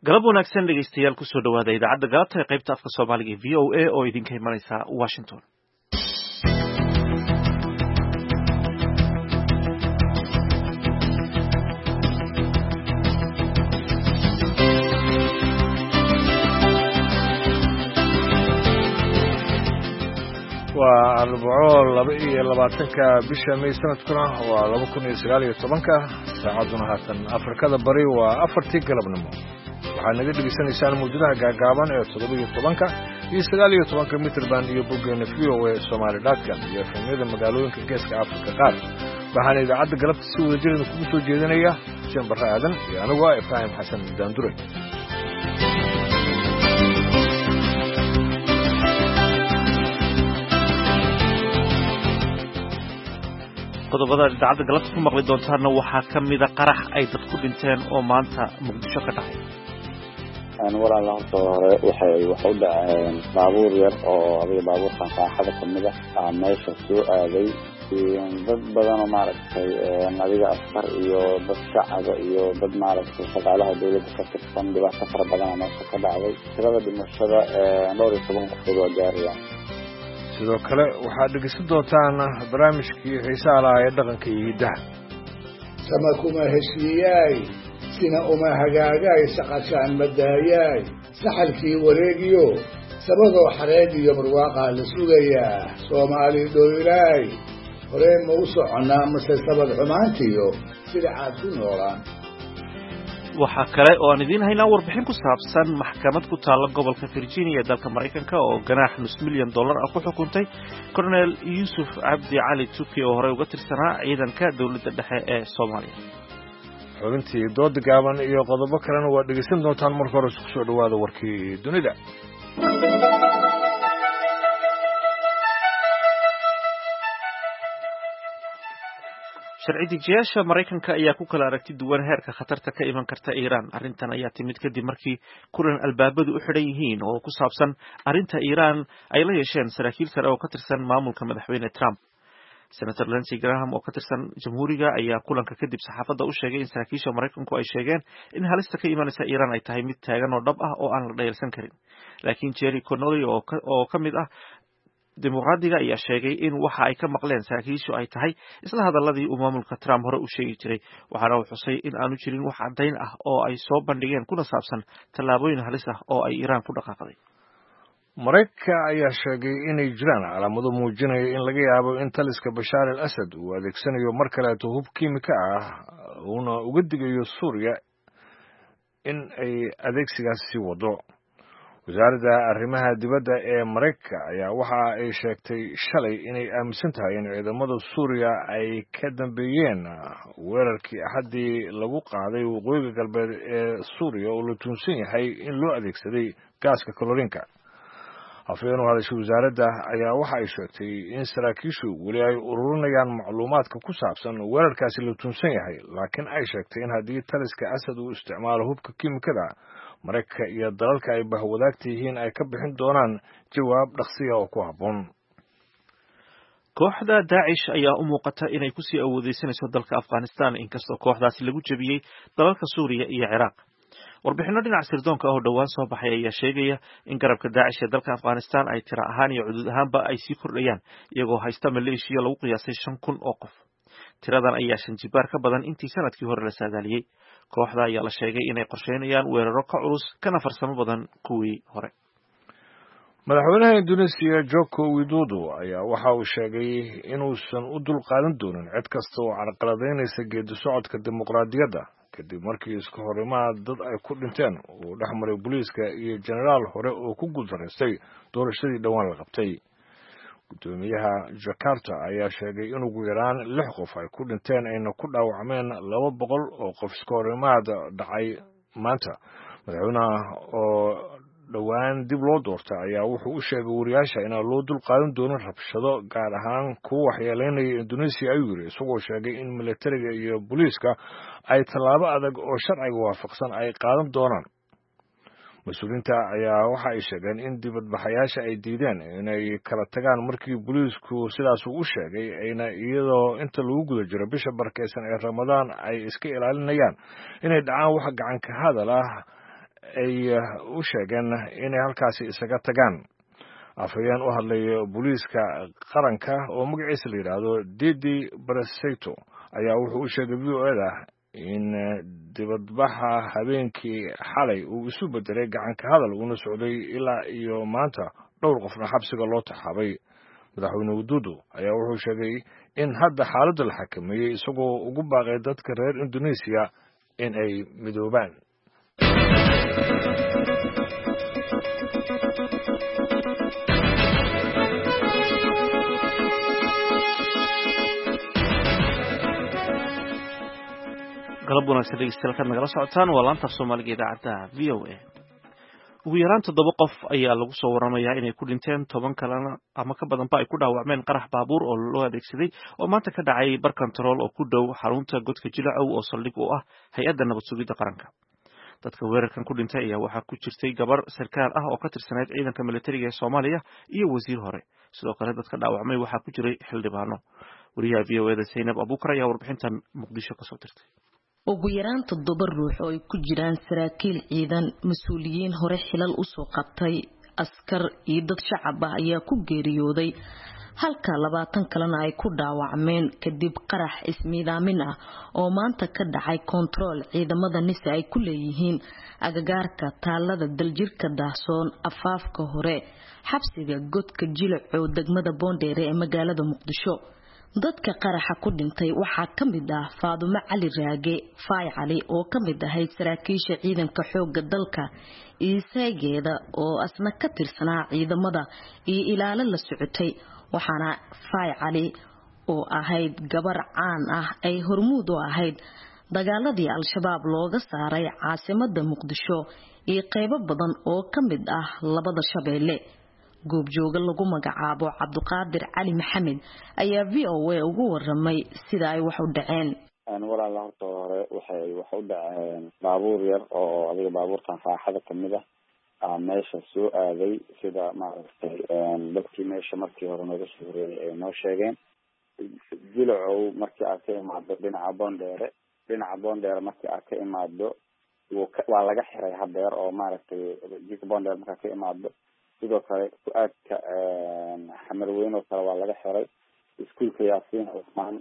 galab wanaagsan dhegaystayaal kusoo dhawaada idaacadda galabta ee qaybta afka soomaaliga ee v o a oo idinka imanaysa washington. waa arbaco 22-ka bisha May sanadkuna waa 2019 saacaduna haatan Afrikada bari waa 4tii galabnimo. waxaad naga dhegaysanaysaan muujadaha gaagaaban ee 17 iyo 19 mitir band iyo boggeena VOA Somali.com iyo efemyada magaalooyinka geeska Afrika qaar. waxaan idaacadda galabta si wadajirada kugu soo jeedinaya Jeen Barre Aadan iyo anigu Ibrahim Xasan Daandure. qodobada idaacadda galabta ku maqli doontaana waxaa ka mid a qarax ay dad ku dhinteen oo maanta Muqdisho ka dhacay. walaal horta hore waxay u dhaceen baabuur yar oo adiga baabuurkan qaaxada kamid ah meesha soo aaday dad badan oo maaragtay adiga askar iyo dad shacab iyo dad maaragtay shaqaalaha dawladda ka tirsan dhibaato fara badan meesha ka dhacday. tirada dhimashada 12 qof oo gaaraya. sidoo kale waxaad dhegeysan doontaan barnaamijkii xiisaha lahaa ee dhaqanka iyo hiddaha. sama kuma heshiiyaay sina uma hagaagaay shaqashaan madaayaay saxalkii wareegiyo sabadoo xareed iyo barwaaqaa la sugayaa soomaali dhoylaay horeen ma u soconnaa mase sabad xumaantiyo sida aad ku noolaan. waxaa kale oo aan idiin haynaa warbixin ku saabsan maxkamad ku taalla gobolka Virginia ee dalka Mareykanka oo ganaax $5 milyan ku xukuntay Colonel Yusuf Cabdi Cali Tuki oo hore uga tirsanaa ciidanka dawladda dhexe ee Soomaaliya. xubintii dood gaaban iyo qodobo kalena waa dhegeysan doontaan marka hore isku soo dhawaada warkii dunida. sharci dejiyaasha Mareykanka ayaa ku kala aragti duwan heerka khatarta ka iman karta Iran. arrintan ayaa timid kadib markii kulan albaabadu u xidhan yihiin oo ku saabsan arrinta Iran ay la yeesheen saraakiil sare oo ka tirsan maamulka madaxweyne Trump. Senator Lindsey Graham oo ka tirsan Jamhuuriga ayaa kulanka kadib saxaafadda u sheegay in saraakiisha Mareykanku ay sheegeen in halista ka imanaysa Iran ay tahay mid taagan oo dhab ah oo aan la dhayalsan karin. laakiin Jerry Connolly oo ka mid ah dimuqraadiga ayaa sheegay in waxa ay ka maqleen saraakiishu ay tahay isla hadalladii uu maamulka Trump hore u sheegi jiray. waxaana uu xusay in aanu jirin wax caddayn ah oo ay soo bandhigeen kuna saabsan tallaabooyin halis ah oo ay Iran ku dhaqaaqday. Mareykanka ayaa sheegay inay jiraan calaamado muujinaya in laga yaabo in taliska Bashar al-Assad uu adeegsanayo mar kaleeto hub kiimika ah uuna uga digayo Suuriya in ay adeegsigaas sii wado. wasaaradda arrimaha dibadda ee Mareykanka ayaa waxa ay sheegtay shalay inay aaminsan tahay in ciidamada Suuriya ay ka dambeeyeen weerarkii Axaddii lagu qaaday waqooyiga galbeed ee Suuriya oo la tuunsan yahay in loo adeegsaday gaaska kaloriinka. afhayeen u hadashay wasaaradda ayaa waxa ay sheegtay in saraakiishu weli ay ururinayaan macluumaadka ku saabsan weerarkaasi la tuunsan yahay, laakiin ay sheegtay in haddii taliska Assad uu isticmaalo hubka kiimikada Mareykanka iyo dalalka ay bahwadaagta yihiin ay ka bixin doonaan jawaab dhaqsiya oo ku habboon. kooxda Daesh ayaa u muuqata inay kusii awoodeysanayso dalka Afghanistan inkastoo kooxdaasi lagu jabiyey dalalka Suuriya iyo Ciraaq. warbixino dhinaca sirdoonka oo dhowaan soo baxay ayaa sheegaya in garabka Daesh ee dalka Afghanistan ay tiro ahaan iyo xuduud ahaanba ay sii kordhayaan iyagoo haysta maleeshiya lagu qiyaasay 5,000 oo qof. tiradan ayaa 5 jibaar ka badan intii sanadkii hore la saadaaliyey. kooxda ayaa la sheegay inay qorsheynayaan weeraro ka culus kana farsamo badan kuwii hore. madaxweynaha Indonesia Joko Widodo ayaa waxa uu sheegay inuusan u dulqaadan doonin cid kasta oo carqaladaynaysa geedi socodka dimuqraadiyadda kadib markii isku horimaad dad ay ku dhinteen uu dhexmaray booliiska iyo jenaraal hore oo ku guuldareystay doorashadii dhowaan la qabtay. gudoomiyaha Jakarta ayaa sheegay in ugu yaraan 6 qof ay ku dhinteen ayna ku dhaawacmeen 200 oo qof isku horimaad dhacay maanta. madaxweynaha oo dhowaan dib loo doortay ayaa wuxuu u sheegay wariyaasha inaan loo dulqaadan doonin rabshado gaar ahaan kuwa waxyeeleynaya Indonesia ayuu yiri, isagoo sheegay in militariga iyo booliiska ay tallaabo adag oo sharciga waafaqsan ay qaadan doonaan. mas-uuliyiinta ayaa waxa ay sheegeen in dibadbaxayaasha ay diideen inay kala tagaan markii booliisku sidaas u sheegay ayna iyadoo inta lagu guda jiro bisha barkeysan ee Ramadaan ay iska ilaalinayaan inay dhacaan wax gacan ka hadal ah ay u sheegeen inay halkaasi isaga tagaan. afhayeen u hadlay booliiska qaranka oo magaciisa la yidhaahdo Didi Baraseto ayaa wuxuu u sheegay VOA in dibadbaxa habeenkii xalay uu isu bedelay gacan ka hadal una socday ilaa iyo maanta dhowr qofna xabsiga loo taxaabay. madaxweyne Widodo ayaa wuxuu sheegay in hadda xaaladda la xakameeyey isagoo ugu baaqay dadka reer Indonesia in ay midoobaan. galab wanaagsan dhegeystayaal ka nagala socotaan waa laanta Soomaaliga idaacadda VOA. ugu yaraan 7 qof ayaa lagu soo waramayaa inay ku dhinteen 10 kalena ama ka badanba ay ku dhaawacmeen qarax baabuur oo loo adeegsaday oo maanta ka dhacay bar control oo ku dhow xarunta godka Jilacow oo saldhig u ah hay'adda nabad sugidda qaranka. dadka weerarkan ku dhintay ayaa waxaa ku jirtay gabar sarkaal ah oo ka tirsanayd ciidanka militariga ee Soomaaliya iyo wasiir hore. sidoo kale dadka dhaawacmay waxaa ku jiray xildhibaano. wariyaha VOA Zainab Abuukar ayaa warbixintan Muqdisho ka soo dirtay. ugu yaraan 7 ruux oo ay ku jiraan saraakiil ciidan, mas'uuliyiin hore xilal u soo qabtay, askar iyo dad shacab ah ayaa ku geeriyooday halka 20 kalena ay ku dhaawacmeen kadib qarax ismiidaamin ah oo maanta ka dhacay control ciidamada NIS ay ku leeyihiin agagaarka taalada daljirka Daahsoon afaafka hore xabsiga godka Jilacow degmada Boondheere ee magaalada Muqdisho. dadka qaraxa ku dhintay waxaa ka mid ah Faadumo Cali Raage Faay Cali oo ka mid ahayd saraakiisha ciidanka xoogga dalka, isaageeda oo asna ka tirsanaa ciidamada iyo ilaalo la socotay, waxaana Faay Cali oo ahayd gabar caan ah ay hormuud u ahayd dagaaladii Al-Shabaab looga saaray caasimadda Muqdisho iyo qaybo badan oo ka mid ah labada Shabeelle. goobjooga lagu magacaabo Cabduqaadir Cali Maxamed ayaa VOA ugu waramay sida ay wax u dhaceen. walaal horta hore waxay wax u dhaceen baabuur yar oo adiga baabuurkan raaxada kamid ah meesha soo aaday sida maaragtay dadkii meesha markii hore nooga soo horeeyay ay noo sheegeen. Jilacow markii aad ka imaado dhinaca Boondheere markii aad ka imaado waa laga xiray hadeer oo maaragtay jidka Boondheere markaa ka imaado. sidoo kale ku-aadka xamarweyn oo kale waa laga xiray. iskuulka Yaasiin Cusmaan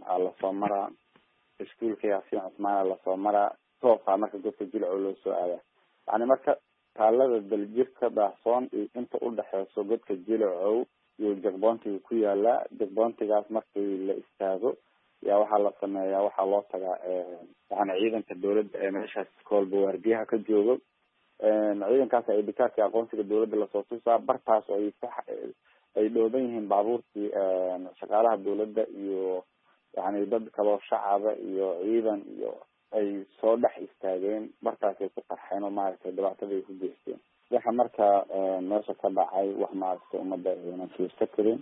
lasoo maraa toosa marka godka Jilacow loo soo aadaa. yani marka taalada daljirka Daahsoon iyo inta u dhaxeyso godka Jilacow iyo jagboontiga ku yaala. jagboontigaas markii la istaago yaa waxaa la sameeyaa, waxaa loo tagaa yani ciidanka dowladda ee meeshaas koolba waardiyaha ka joogo. ciidankaas ay dhikaadka aqoonsiga dowladda lasoo tusaa bartaas oo ay dhooban yihiin baabuurtii shaqaalaha dowladda iyo yani dad kaloo shacaba iyo ciidan iyo ay soo dhex istaageen. bartaas ay ku qarxeen oo maaragtay dhibaatada ay ku geysteen. waxa marka meesha ka dhacay wax maaragtay ummadda aynan fiirsan karin.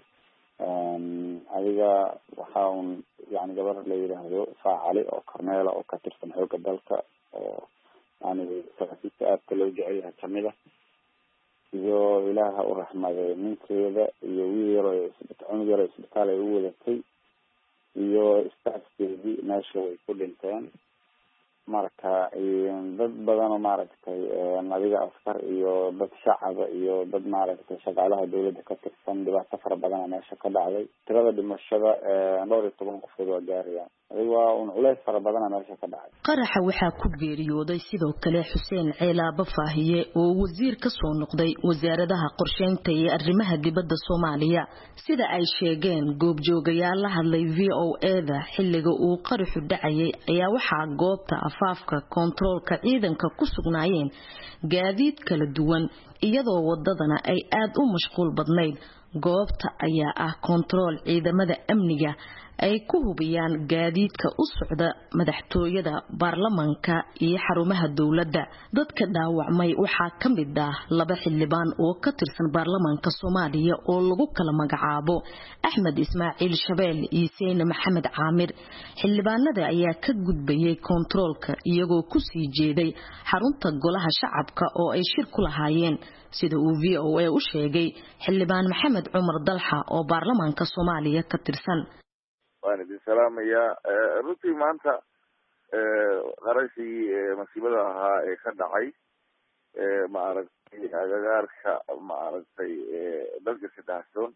adiga waxa un yani gabar la yidhaahdo Faay Cali oo korneela oo ka tirsan xoogga dalka oo yani saraakiisha aadka loo jecel yahay kamid ah, iyo ilaaha u raxmaday ninkeeda iyo cunug yar isbitaal ay u wadatay iyo istaafkeedii meesha way ku dhinteen. marka dad badan oo maaragtay adiga askar iyo dad shacaba iyo dad maaragtay shaqaalaha dowladda ka tirsan dhibaato fara badan meesha ka dhacday. tirada dhimashada 12 qof waa gaarayaan. waa un culays fara badan meesha ka dhacay. qaraxa waxaa ku geeriyooday sidoo kale Xuseen Ceelaaba Faahiye oo wasiir ka soo noqday wasaaradaha qorsheynta iyo arrimaha dibadda Soomaaliya. sida ay sheegeen goobjoogayaal la hadlay VOA xilliga uu qaraxu dhacayay ayaa waxaa goobta afaafka controlka ciidanka ku sugnaayeen gaadiid kala duwan iyadoo wadadana ay aad u mashquul badnayd. goobta ayaa ah control ciidamada amniga ay ku hubiyaan gaadiidka u socda madaxtooyada, baarlamaanka iyo xarumaha dowladda. dadka dhaawacmay waxaa ka mid ah 2 xildhibaan oo ka tirsan baarlamaanka Soomaaliya oo lagu kala magacaabo Axmed Ismaaciil Shabeel iyo Seyne Maxamed Caamir. xildhibaanada ayaa ka gudbayay controlka iyagoo ku sii jeeday xarunta golaha shacabka oo ay shir ku lahaayeen, sida uu VOA u sheegay xildhibaan Maxamed Cumar Dalxa oo baarlamaanka Soomaaliya ka tirsan. waan idin salaamayaa. runtii maanta qarashii masiibada ahaa ee ka dhacay maaragtay agagaarka maaragtay dalka Sadahsoon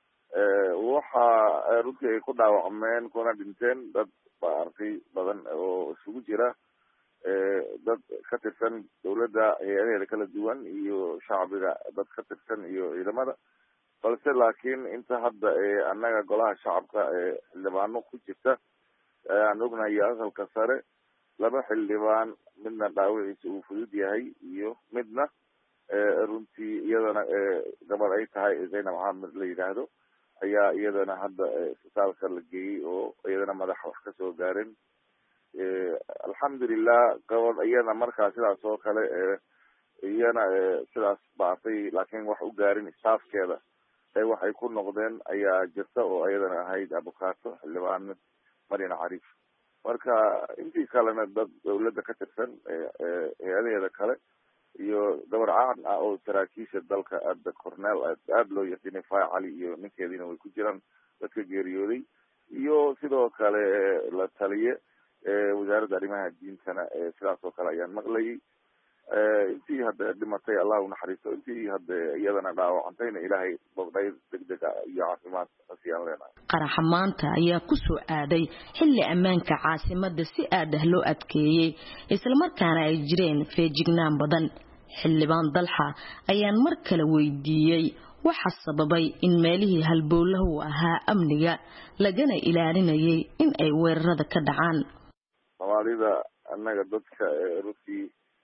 waxa runtii ay ku dhaawacmeen kuna dhinteen dad maaragtay badan oo isugu jira dad ka tirsan dawladda hay'adaheeda kala duwan iyo shacbiga dad ka tirsan iyo ciidamada balse laakiin inta hadda annaga golaha shacabka xildhibaano ku jirta aan ognahay aqalka sare 2 xildhibaan midna dhaawiciisa uu fudud yahay iyo midna runtii iyadana gabar ay tahay Zainab Maxamed la yiraahdo ayaa iyadana hadda isbitaalka la geeyay oo iyadana madax wax ka soo gaareen alxamdulillah gabar iyana markaa sidaas oo kale iyana sidaas baatay laakiin wax u gaarin staafkeeda waxay ku noqdeen ayaa jirta oo iyadana ahayd abukaato xildhibaan Marina Cariif marka intii kalena dad dawladda ka tirsan hay'adaheeda kale iyo gabar caan ah oo saraakiisha dalka aada cornel aad loo yaqaanay Faa Cali iyo ninkeedina way ku jiraan dadka geeriyooday iyo sidoo kale la taliye wasaaradda arrimaha diintana sidaas oo kale ayaan maqlayay intii hadda dhimatay Allah u naxariisto intii hadda iyadana dhaawacantayna ilaahay bogday degdeg iyo caafimaad asiyaan leenahay qaraxa maanta ayaa ku soo aaday xilli ammaanka caasimadda si aad ah loo adkeeyay isla markaana ay jireen feejignaan badan xildhibaan Dalxa ayaan mar kale weydiiyay waxa sababay in meelihii halbowlahu ahaa amniga lagana ilaalinayay in ay weerarada ka dhacaan Soomaalida annaga dadka runtii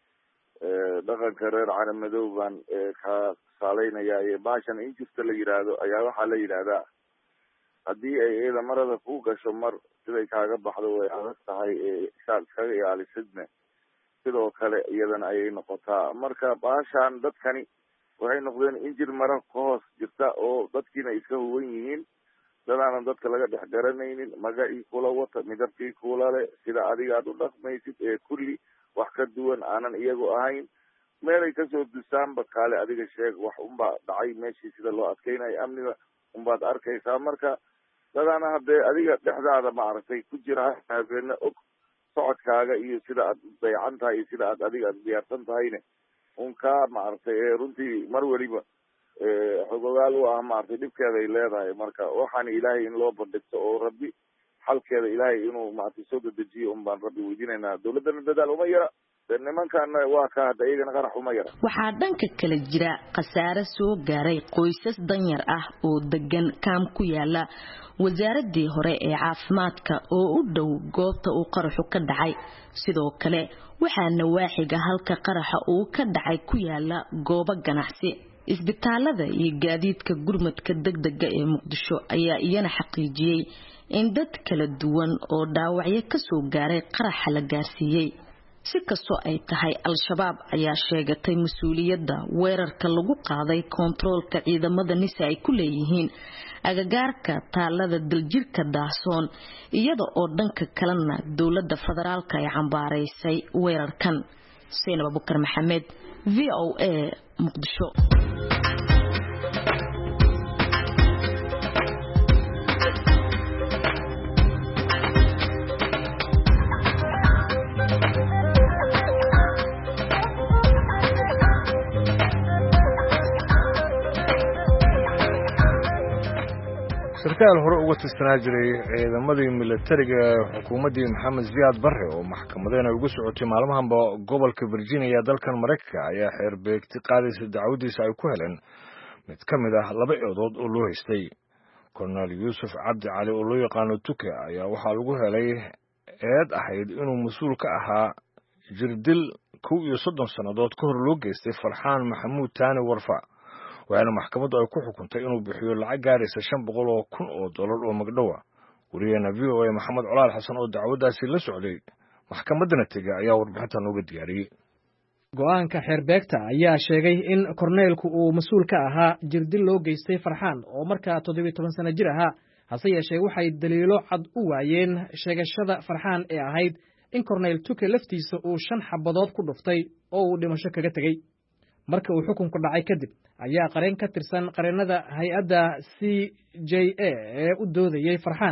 dhaqanka reer calaamadow baan ka saaleynaya ee baashan in jirta la yiraahdo ayaa waxa la yiraahdaa haddii ay ciidamarada ku gasho mar siday kaaga baxdo way adag tahay shaad kaga ilaalisidna sidoo kale iyadana ayay noqotaa marka baashan dadkani waxay noqdeen injir mara ka hoos jirta oo dadkiina iska huwan yihiin dadana dadka laga dhex garanaynin magacii kula wata midabkii kula leh sida adiga aad u dhaqmaysid kulli wax ka duwan aanan iyagu ahayn meelay ka soo dusaanba kaale adiga sheeg wax unba dhacay meeshii sida loo adkeynayo amniga unbaad arkaysaa marka dadana haddee adiga dhexdaada maaragtay ku jira habeena og socodkaaga iyo sida aad dayacan tahay iyo sida aad adiga aad diyaarsan tahayne unkaa maaragtay runtii mar waliba xogogaal u ah maaragtay dhibkeeda ay leedahay marka waxaan ilaahay in loo bandhigto oo rabbi xalkeeda ilaahay inuu maaragtay soo dedejiyo baan rabbi weydiinaynaa dawladdana dadaal uma yara nimankaana waa ka hadda iyagana qarax uma yara waxaa dhanka kale jira khasaare soo gaaray qoysas danyar ah oo degan kaam ku yaala wasaaradii hore ee caafimaadka oo u dhow goobta uu qaraxu ka dhacay sidoo kale waxaa nawaaxiga halka qaraxa uu ka dhacay ku yaala goobo ganacsi isbitaalada iyo gaadiidka gurmadka degdega ee Muqdisho ayaa iyana xaqiijiyay in dad kala duwan oo dhaawacyo ka soo gaaray qaraxa la gaarsiiyay si kastoo ay tahay al-shabaab ayaa sheegatay mas'uuliyadda weerarka lagu qaaday kontaroolka ciidamada nisa ay ku leeyihiin agagaarka taalada daljirka Daahsoon iyada oo dhanka kalena dawladda federaalka ay cambaaraysay weerarkan Seenab Abubakar Maxamed VOA Muqdisho sarkaal hore uga tirsanaa jiray ciidamadii militariga xukuumaddii Maxamed Ziyaad Barre oo maxkamadeena ugu socotay maalmahanba gobolka Virginia dalkan Mareykanka ayaa xeer beegti qaadaysa dacwadiisa ay ku heleen mid ka mid ah 2 eedood oo loo haystay Colonel Yusuf Cabdi Cali oo loo yaqaano Tuke ayaa waxaa lagu helay eed ahayd inuu mas'uul ka ahaa jirdil 30 sanadood ka hor loo geystay Farxaan Maxamuud Taani Warfa waxaana maxkamaddu ay ku xukuntay inuu bixiyo lacag gaaraysa $500,000 oo magdhowa wariyana VOA Maxamed Colaal Xasan oo dacwadaasi la socday maxkamaddana tegay ayaa warbixintan nooga diyaariyay go'aanka xeerbeegta ayaa sheegay in korneelku uu mas'uul ka ahaa jirdil loo geystay Farxaan oo markaa 17 sano jir ahaa hase yeeshee waxay daliilo cad u waayeen sheegashada Farxaan ee ahayd in korneel Tuke laftiisa uu 5 xabadood ku dhuftay oo uu dhimasho kaga tagay marka uu xukunku dhacay kadib ayaa qareen ka tirsan qareenada hay'adda CJA ee u doodayay Farxaan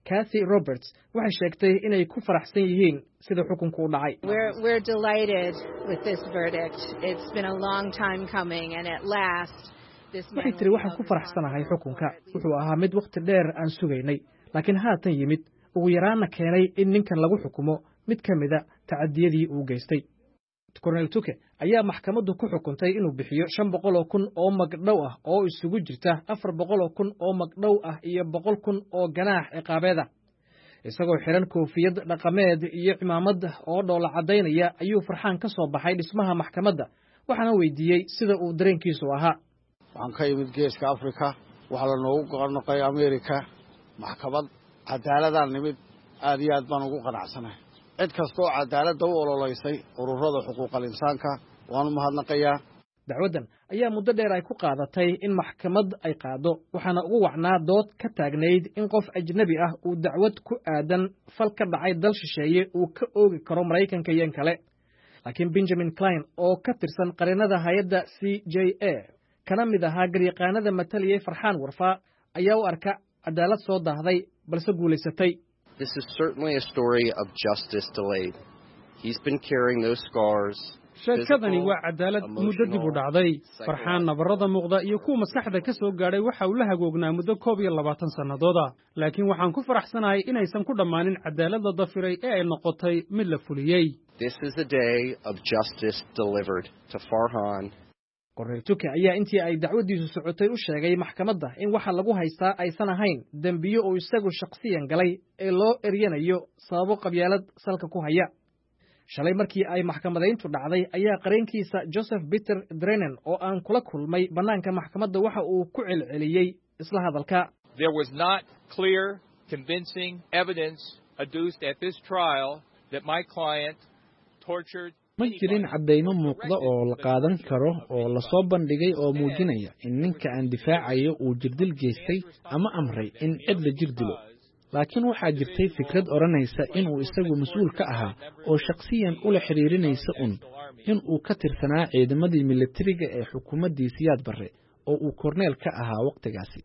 Kathy Roberts waxay sheegtay inay ku faraxsan yihiin sida xukunku u dhacay. We're delighted with this verdict. It's been a long time coming and at last waxay tiri waxaan ku faraxsanahay xukunka wuxuu ahaa mid waqti dheer aan sugaynay laakiin haatan yimid ugu yaraana keenay in ninkan lagu xukumo mid ka mida tacadiyadii uu geystay. Cornel Tuke ayaa maxkamaddu ku xukuntay inuu bixiyo 500,000 oo magdhow ah oo isugu jirta 400,000 oo magdhow ah iyo 100,000 oo ganaax ciqaabeed ah. Isagoo xiran koofiyad dhaqameed iyo cimaamad oo dhoola cadeynaya ayuu farxaan ka soo baxay dhismaha maxkamadda waxaana weydiiyey sida uu dareenkiisu ahaa. waxaan ka yimid geeska Afrika waxa la noogu qornaqay Amerika maxkamad cadaaladaan nimid aad iyo aad baan ugu qanacsanahay cid kasta oo cadaalada u ololeysay ururada xuquuqul insaanka waan mahadnaqayaa. Dacwadan ayaa muddo dheer ay ku qaadatay in maxkamad ay qaado waxaana ugu wacnaa dood ka taagnayd in qof ajnabi ah uu dacwad ku aadan fal ka dhacay dal shisheeye uu ka oogi karo Mareykanka iyo kale. Laakiin Benjamin Klein oo ka tirsan qareennada hay'adda CJA kana mid ahaa garyaqaanada mataliyay Farxaan Warfaa ayaa u arka cadaalad soo daahday balse guuleysatay. This is certainly a story of justice delayed. He's been carrying those scars. Sheekadani waa cadaalad muddo dib u dhacday. Farxaan nabarrada muuqda iyo kuwa maskaxda ka soo gaadhay waxa uu la hagoognaa muddo 22 sanadooda. Laakiin waxaan ku faraxsanahay inaysan ku dhammaanin cadaaladda dafiray ee ay noqotay mid la fuliyey. This is the day of justice delivered to Farhan. Cornel Tuke ayaa intii ay dacwadiisu socotay u sheegay maxkamadda in waxa lagu haystaa aysan ahayn dambiyo oo isagu shakhsiyan galay ee loo eryanayo sababo qabyaalad salka ku haya. Shalay markii ay maxkamadayntu dhacday ayaa qareenkiisa Joseph Peter Drennan oo aan kula kulmay banaanka maxkamadda waxa uu ku celceliyay isla hadalka. There was not clear, convincing evidence adduced at this trial that my client tortured. ma jirin caddaymo muuqda oo la qaadan karo oo la soo bandhigay oo muujinaya in ninka aan difaacayo uu jirdil geystay ama amray in cid la jirdilo. laakiin waxaa jirtay fikrad oranaysa inuu isagu mas'uul ka ahaa oo shakhsiyan ula xiriirinaysa in uu ka tirsanaa ciidamadii militariga ee xukuumaddii Siyaad Barre oo uu korneel ka ahaa waqtigaasi.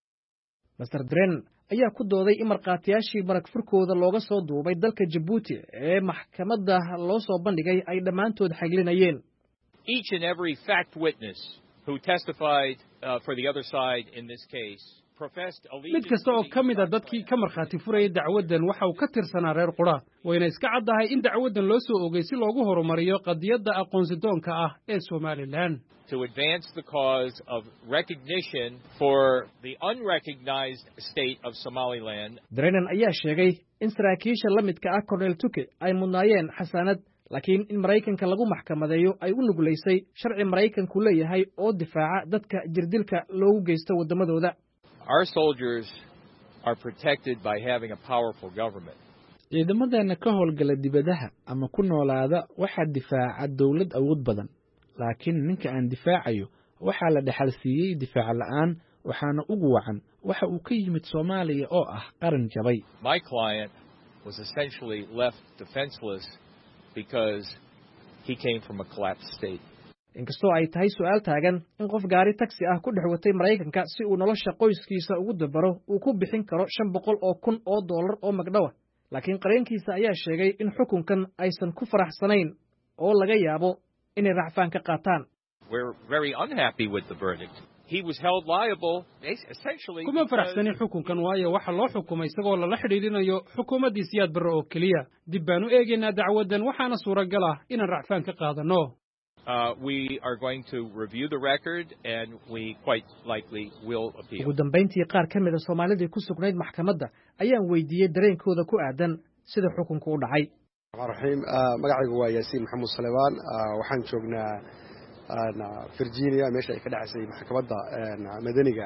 Mr. Drennan ayaa ku dooday in marqaatiyaashii marag furkooda looga soo duubay dalka Djibouti ee maxkamadda loo soo bandhigay ay dhammaantood xaglinayeen. Each and every fact witness who testified for the other side in this case mid kasta oo ka mid ah dadkii ka markhaati furayay dacwadan waxa uu ka tirsanaa reer qura wayna iska caddahay in dacwadan loo soo ogay si loogu horumariyo qadiyadda aqoonsidoonka ah ee Somaliland. To advance the cause of recognition for the unrecognized state of Somaliland. Drennan ayaa sheegay in saraakiisha la midka ah Cornel Tuke ay mudnaayeen xasaanad laakiin in Mareykanka lagu maxkamadeeyo ay u nuguleysay sharci Mareykanku leeyahay oo difaaca dadka jirdilka loogu geysto wadamadooda. Our soldiers are protected by having a powerful government. ciidamadeena ka howlgala dibadaha ama ku noolaada waxa difaaca dawlad awood badan laakiin ninka aan difaacayo waxa la dhaxal siiyay difaac la'aan waxaana ugu wacan waxa uu ka yimid Soomaaliya oo ah qaran jabay. My client was essentially left defenseless because he came from a collapsed state. inkastoo ay tahay su'aal taagan in qof gaari taxi ah ku dhex watay Mareykanka si uu nolosha qoyskiisa ugu dabaro uu ku bixin karo $500,000 oo magdhow laakiin qareenkiisa ayaa sheegay in xukunkan aysan ku faraxsanayn oo laga yaabo inay racfaan ka qaataan. We're very unhappy with the verdict. He was held liable essentially. kuma faraxsanin xukunkan waayo waxa loo xukumay isagoo la xidhiidhinayo xukuumaddii Siyaad Barre oo kaliya dib baan u eegaynaa dacwadan waxaana suuragal ah inaan racfaan ka qaadano. We are going to review the record and we quite likely will appeal. ugu dambeyntii qaar ka mid ah Soomaalidii ku sugnayd maxkamadda ayaan weydiiyay dareenkooda ku aadan sida xukunku u dhacay. magacaygu waa Yaasiin Maxamuud Salebaan waxaan joognaa Virginia meesha ay ka dhacaysay maxkamadda madaniga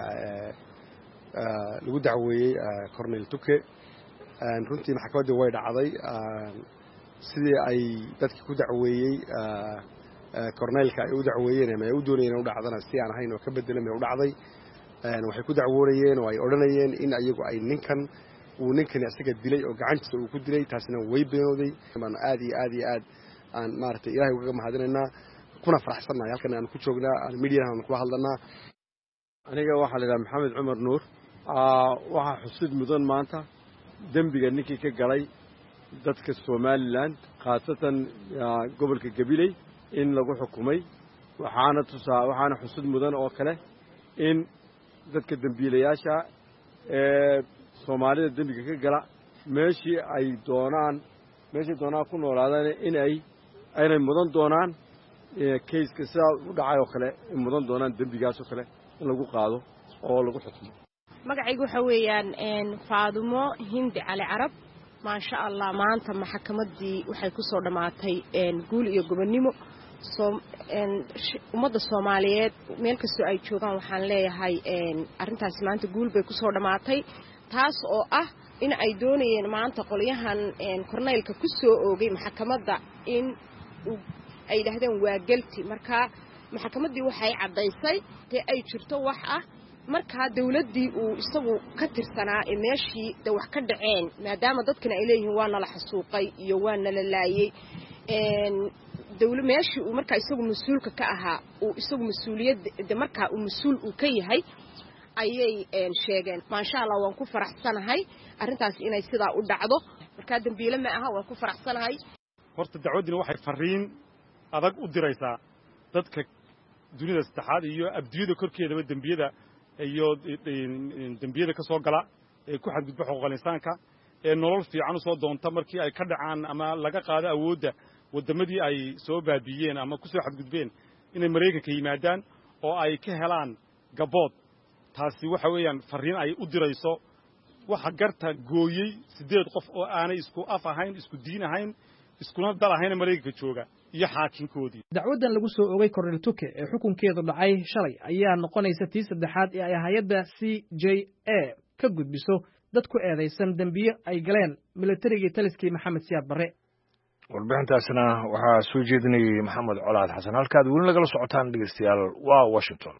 lagu dacweeyay Cornel Tuke. runtii maxkamaddu way dhacday sidii ay dadkii ku dacweeyay Cornelka ay u dacweeyeen ama ay u doonayeen u dhacdana si aan ahayn oo ka bedelan bay u dhacday. waxay ku dacwoonayeen oo ay oranayeen in ayagu ay ninkan asaga dilay oo gacantiisa uu ku dilay taasina way beenooday. aad aan maartay Ilaahay uga mahadinaynaa kuna faraxsanahay halkan aan ku joognaa aan media aan ku hadlanaa. aniga waxa la yiraahdaa Maxamed Cumar Nuur waxa xusid mudan maanta dembiga ninkii ka galay dadka Somaliland khaasatan gobolka Gabiley in lagu xukumay waxaana xusud mudan oo kale in dadka dambiilayaasha Soomaalida dembiga ka gala meeshii doonaan ku noolaadaan in aynay mudan doonaan case-ka sidaa u dhacay oo kale in mudan doonaan dembigaas oo kale in lagu qaado oo lagu xukumo magacaygu waxa weeyaan Faadumo Hindi Cali Carab maasha Allah maanta maxkamaddii waxay ku soo dhamaatay guul iyo gobonimo ummadda Soomaaliyeed meel kastoo ay joogaan waxaan leeyahay arrintaas maanta guul bay ku soo dhamaatay taas oo ah in ay doonayeen maanta qolyahan korneelka ku soo oogay maxkamadda in ay yiraahdeen waa galti marka maxkamaddii waxay cadaysay ay jirto wax ah marka dawladdii uu isagu ka tirsanaa meeshii wax ka dhaceen maadaama dadkana ay leeyihiin waa nala xasuuqay iyo waa nala laayay dawlad meeshii uu marka isagu mas'uulka ka ahaa uu isagu mas'uuliyadda marka uu mas'uul uu ka yahay ayay sheegeen maasha Allah waan ku faraxsanahay arrintaas inay sidaa u dhacdo marka dambiile ma aha waan ku faraxsanahay horta dacwadina waxay fariin adag u diraysaa dadka dunida saddexaad iyo abdiyada korkeedaba dambiyada ka soo gala ee ku xadgudba xuquuqul insaanka ee nolol fiican u soo doonta markii ay ka dhacaan ama laga qaado awoodda wadamadii ay soo baabiyeen ama ku soo xadgudbeen inay Mareykanka yimaadaan oo ay ka helaan gabood taasi waxa weeyaan fariin ay u dirayso waxa garta gooyay 8 qof oo aanay isku af ahayn isku diin ahayn iskuna dal ahayn Mareykanka jooga iyo xaakinkoodii dacwadan lagu soo oogay Korneel Tuke ee xukunkeedu dhacay shalay ayaa noqonaysa tii saddexaad ee ay hay'adda CJA ka gudbiso dad ku eedeysan dambiyo ay galeen militariga taliskii Maxamed Siyaad Barre warbixintaasna waxaa soo jeedinayay Maxamed Colaad Xasan halkaad weli nagala socotaan dhegeystayaal waa Washington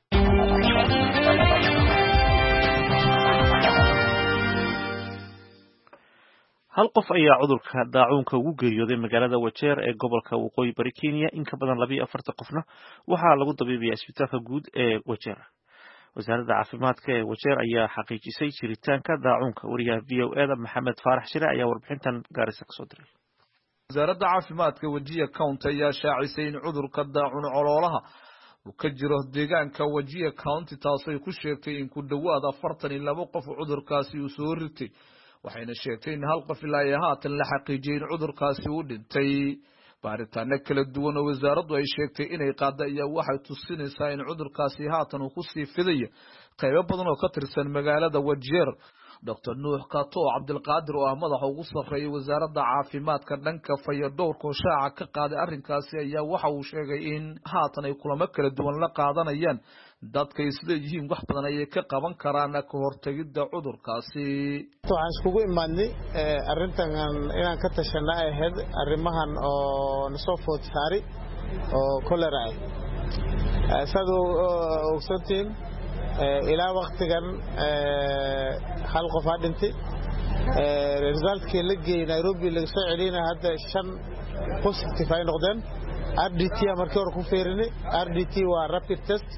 hal qof ayaa cudurka daacuunka ugu geeriyooday magaalada Wajeer ee gobolka Waqooyi Bari Kenya in ka badan 42 qofna waxaa lagu dabiibiyaa isbitaalka guud ee Wajeer wasaaradda caafimaadka ee Wajeer ayaa xaqiijisay jiritaanka daacuunka wariyaha VOA Maxamed Faarax Shire ayaa warbixintan Gaarisa ka soo diray wasaaradda caafimaadka Wajir County ayaa shaacisay in cudurka daacuun caloolaha uu ka jiro deegaanka Wajir County taasoo ku sheegtay in ku dhawaad 42 qof cudurkaasi uu soo ritay waxayna sheegtay in hal qof ilaa haatan la xaqiijiyay in cudurkaasi uu dhintay baaritaano kala duwan oo wasaaraddu ay sheegtay inay qaada ayaa waxay tusinaysaa in cudurkaasi haatan uu ku sii fidayo qaybo badan oo ka tirsan magaalada Wajeer Dr. Nuux Kato Cabdilqaadir oo ah madaxa ugu sarreeya wasaaradda caafimaadka dhanka fayadhowrka oo shaaca ka qaaday arrinkaasi ayaa waxa uu sheegay in haatan ay kulamo kala duwan la qaadanayaan dadka isleeyihiin wax badan ay ka qaban karaan ka hortagida cudurkaasi waxaan iskugu imaadnay arrintan inaan ka tashana ahayd arrimahan oo nasoo food saari oo cholera sadoo ogsantiin ilaa waqtigan hal qof dhintay resultkii la geeyay Nairobi laga soo celinay hadda 5 positive ay noqdeen RDT markii hore ku feerinay RDT waa rapid test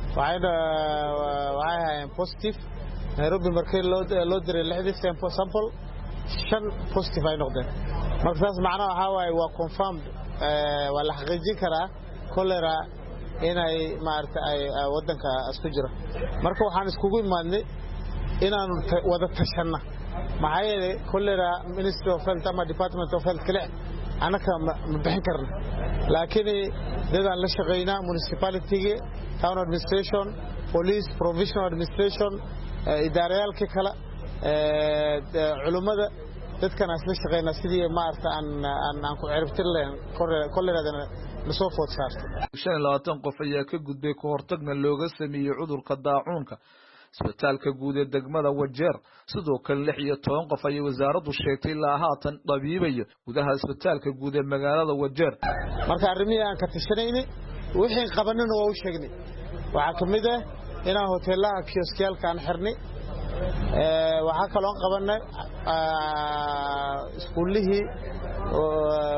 waxay positive Nairobi markii loo diray 60 sample 5 positive ay noqdeen markaas macnaheedu waxa waaye waa confirmed waa la xaqiijin karaa cholera inay maartay wadanka isku jiro marka waxaan iskugu imaadnay inaan wada tashana maxay yeelay cholera Ministry of Health ama Department of Health kale anaka ma bixin karna laakiin dadaan la shaqeynaa municipality town administration police provincial administration idaarayaalka kala culimada dadkan asla shaqeynaa sidii maartay aan ku ciribtir leen cholera nasoo food saartay 25 qof ayaa ka gudbay ka hortagna looga sameeyay cudurka daacuunka isbitaalka guud ee degmada Wajeer sidoo kale 16 qof ay wasaaraddu sheegtay ilaa haatan dabiibayo gudaha isbitaalka guud ee magaalada Wajeer marka arrimihii aan ka tashanayni wixii qabanayna waa u sheegnay waxa kamid ah inaan hoteelaha kioskaalka aan xirnay waxa kale oo qabanay iskuulihii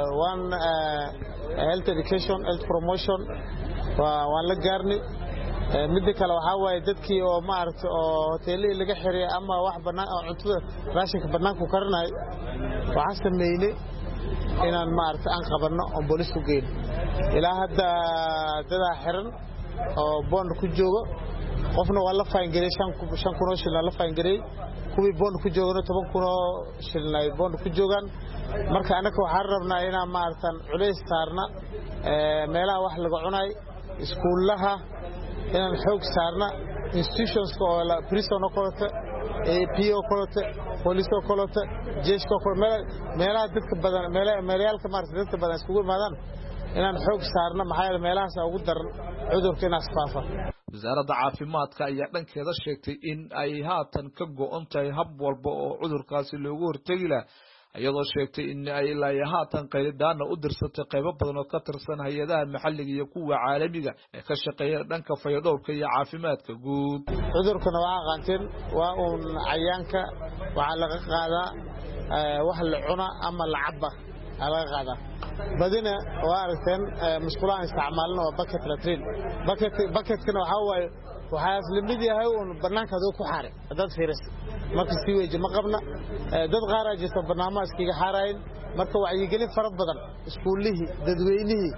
health education health promotion waan la gaarnay midda kale waxaa waaye dadkii oo maaragtay oo hoteelihii laga xiray ama wax bannaan oo cuntada raashinka bannaanku karinayo waxaan sameynay inaan maaragtay aan qabanno oon boolis ku geyno ilaa hadda dadaa xiran oo bond ku joogo qofna waa la faangarey 5 kun oo shilin la faangarey kuwii bond ku joogana 10 kun oo shilin ay bond ku joogaan marka anaka waxaan rabnaa inaan maaragtay culays saarna meelaha wax laga cunay iskuulaha inaan xoog saarna institutions oo la prison oo kale APO kale police oo kale jeeshka kale meelaha dadka badan meelaha maaragtay dadka badan iskugu imaadaan inaan xoog saarna maxaa meelahaas ugu daran cudurka inaas faafa wasaaradda caafimaadka ayaa dhankeeda sheegtay in ay haatan ka go'on tahay hab walba oo cudurkaasi loogu hortagi lahaa iyadoo sheegtay in ay ilaa haatan qaylidaana u dirsatay qaybo badan oo ka tirsan hay'adaha maxalliga iyo kuwa caalamiga ee ka shaqeeya dhanka fayadhowrka iyo caafimaadka guud cudurkana waa aqaanteen waa uun cayaanka waxaa laga qaadaa wax la cuna ama la cabba laga qaadaa badina waa aragteen musqulaha isticmaalna waa bucket latrine bucketkana waxaa waaye waxaas limid yahay uun bannaanka adoo ku xaaray dad fiiris marka si weeji ma qabna dad qaar ah jirta barnaamij iskaga xaarayn marka wacyigelin fara badan iskuulihii dadweynihii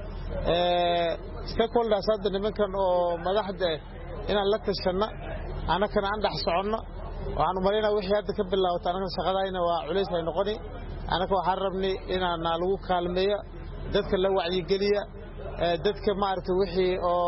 stakeholders hadda nimankan oo madaxda inaan la tashano anakana aan dhex soconno waxaan u maleynaa wixii hadda ka bilaawata anaga shaqadayna waa culays ay noqoni anaka waxaan rabnay inaan lagu kaalmeeyo dadka la wacyigeliya dadka maaragtay wixii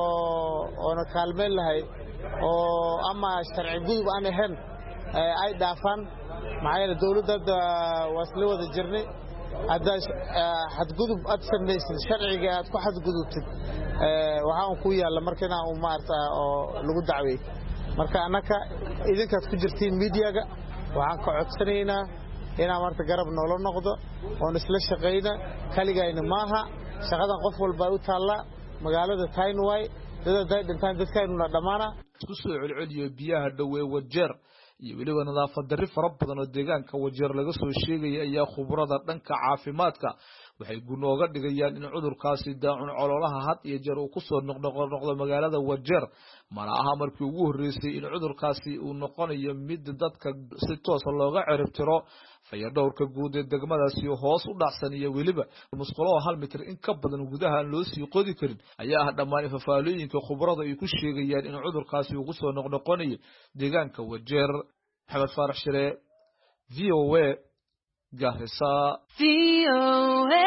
oo na kaalmeyn lahay oo ama sharci gudub aan ahayn ay dhaafaan maxaa yeelay dawladda waa isla wada jirnay hadda xadgudub aad samaysid sharciga aad ku xadgudubtid waxaan ku yaalla markana uu maaragtay oo lagu dacweey marka anaka idinkaad ku jirtiin meediyaga waxaan ka codsanaynaa inaan marta garab noolo noqdo oo isla shaqeyna kaligayna maaha shaqadan qof walba u taala magaalada Tainway dadka dhintaan dadkayna dhamaana isku soo celceliyo biyaha dhawe wajeer iyo weliba nadaafad darri fara badan oo deegaanka wajeer laga soo sheegay ayaa khubarada dhanka caafimaadka waxay gunooga dhigayaan in cudurkaasi daacun coloolaha had iyo jeer uu ku soo noqdo magaalada wajeer mana aha markii ugu horeysay in cudurkaasi uu noqonayo mid dadka si toos ah looga ciribtiro fayadhowrka guud ee degmadaasi hoos u dhacsan iyo weliba musqulaha 1 mitir in ka badan gudaha loo sii qodi karin ayaa dhammaan fafaalooyinka khubarada ay ku sheegayaan in cudurkaasi uu ku soo noqonayo deegaanka wajeer Maxamed Faarax Shire VOA Garissa VOA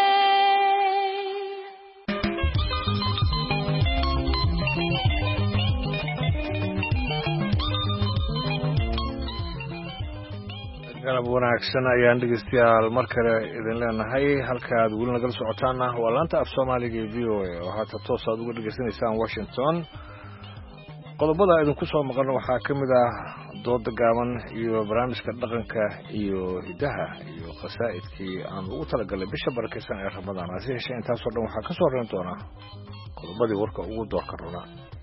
galab wanaagsan ayaan dhegeystayaal mar kale idin leenahay halkaad weli nagala socotaana waa laanta af Soomaaliga ee VOA oo haata toos aad uga dhageysanaysaan Washington qodobada idinku soo maqan waxaa ka mid ah dooda gaaban iyo barnaamijka dhaqanka iyo hidaha iyo qasaa'idkii aan ugu talagalay bisha barakeysan ee Ramadaan hase yeeshee intaasoo dhan waxaa ka soo reyn doona qodobadii warka ugu doorka runa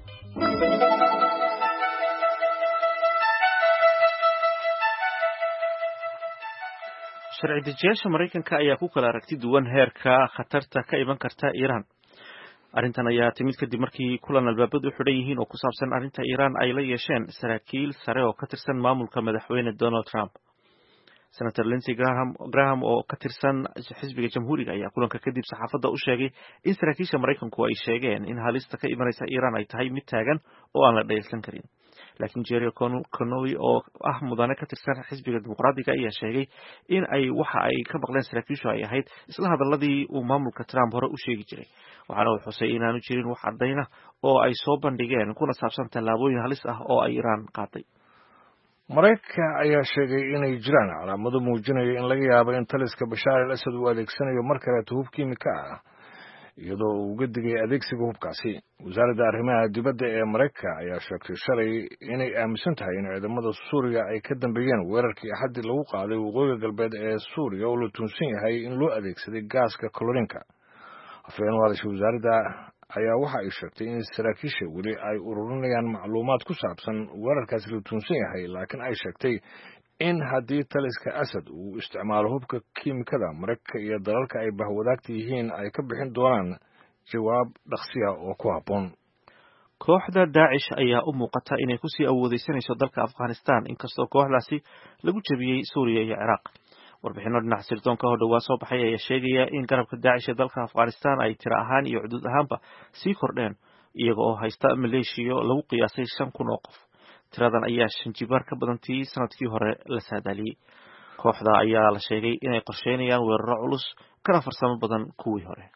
sharci dejiyaasha Mareykanka ayaa ku kala aragti duwan heerka khatarta ka iman karta Iran arrintan ayaa timid kadib markii kulan albaabadu xidhan yihiin oo ku saabsan arrinta Iran ay la yeesheen saraakiil sare oo ka tirsan maamulka madaxweyne Donald Trump. Senator Lindsey Graham oo ka tirsan xisbiga jamhuuriga ayaa kulanka kadib saxaafadda u sheegay in saraakiisha Mareykanku ay sheegeen in halista ka imanaysa Iran ay tahay mid taagan oo aan la dhayalsan karin. laakiin Jerry Connolly oo ah mudane ka tirsan xisbiga dimuqraadiga ayaa sheegay in ay waxa ay ka maqleen saraakiishu ay ahayd isla hadalladii uu maamulka Trump hore u sheegi jiray waxaana uu xusay inaanu jirin wax cadayna oo ay soo bandhigeen kuna saabsan tallaabooyin halis ah oo ay Iran qaaday. Mareykanka ayaa sheegay inay jiraan calaamado muujinaya in laga yaabo in taliska Bashar al-Assad uu adeegsanayo mar kale hub kiimika ah iyadoo uu uga digay adeegsiga hubkaasi. wasaaradda arrimaha dibadda ee Mareykanka ayaa sheegtay shalay inay aaminsan tahay in ciidamada Suuriya ay ka dambeeyeen weerarkii Axaddii lagu qaaday waqooyiga galbeed ee Suuriya oo la tunsan yahay in loo adeegsaday gaaska chlorine-ka. afhayeen wadaasha wasaaradda ayaa waxa ay sheegtay in saraakiisha weli ay ururinayaan macluumaad ku saabsan weerarkaasi la tunsan yahay laakiin ay sheegtay in haddii taliska Assad uu isticmaalo hubka kiimikada Mareykanka iyo dalalka ay bahwadaagta yihiin ay ka bixin doonaan jawaab dhaqsiya oo ku habboon. kooxda daacish ayaa u muuqata inay kusii awoodeysanayso dalka afghanistan inkastoo kooxdaasi lagu jebiyey suuriya iyo ciraaq. warbixino dhinaca sirdoonka oo dhowaa soo baxay ayaa sheegaya in garabka daacish ee dalka afghanistan ay tiro ahaan iyo xuduud ahaanba sii kordheen iyaga oo haysta maleeshiyo lagu qiyaasay 5,000 oo qof. tiradan ayaa 5 jibaar ka badantii sanadkii hore la saadaaliyey. kooxda ayaa la sheegay inay qorsheynayaan weeraro culus kana farsamo badan kuwii hore.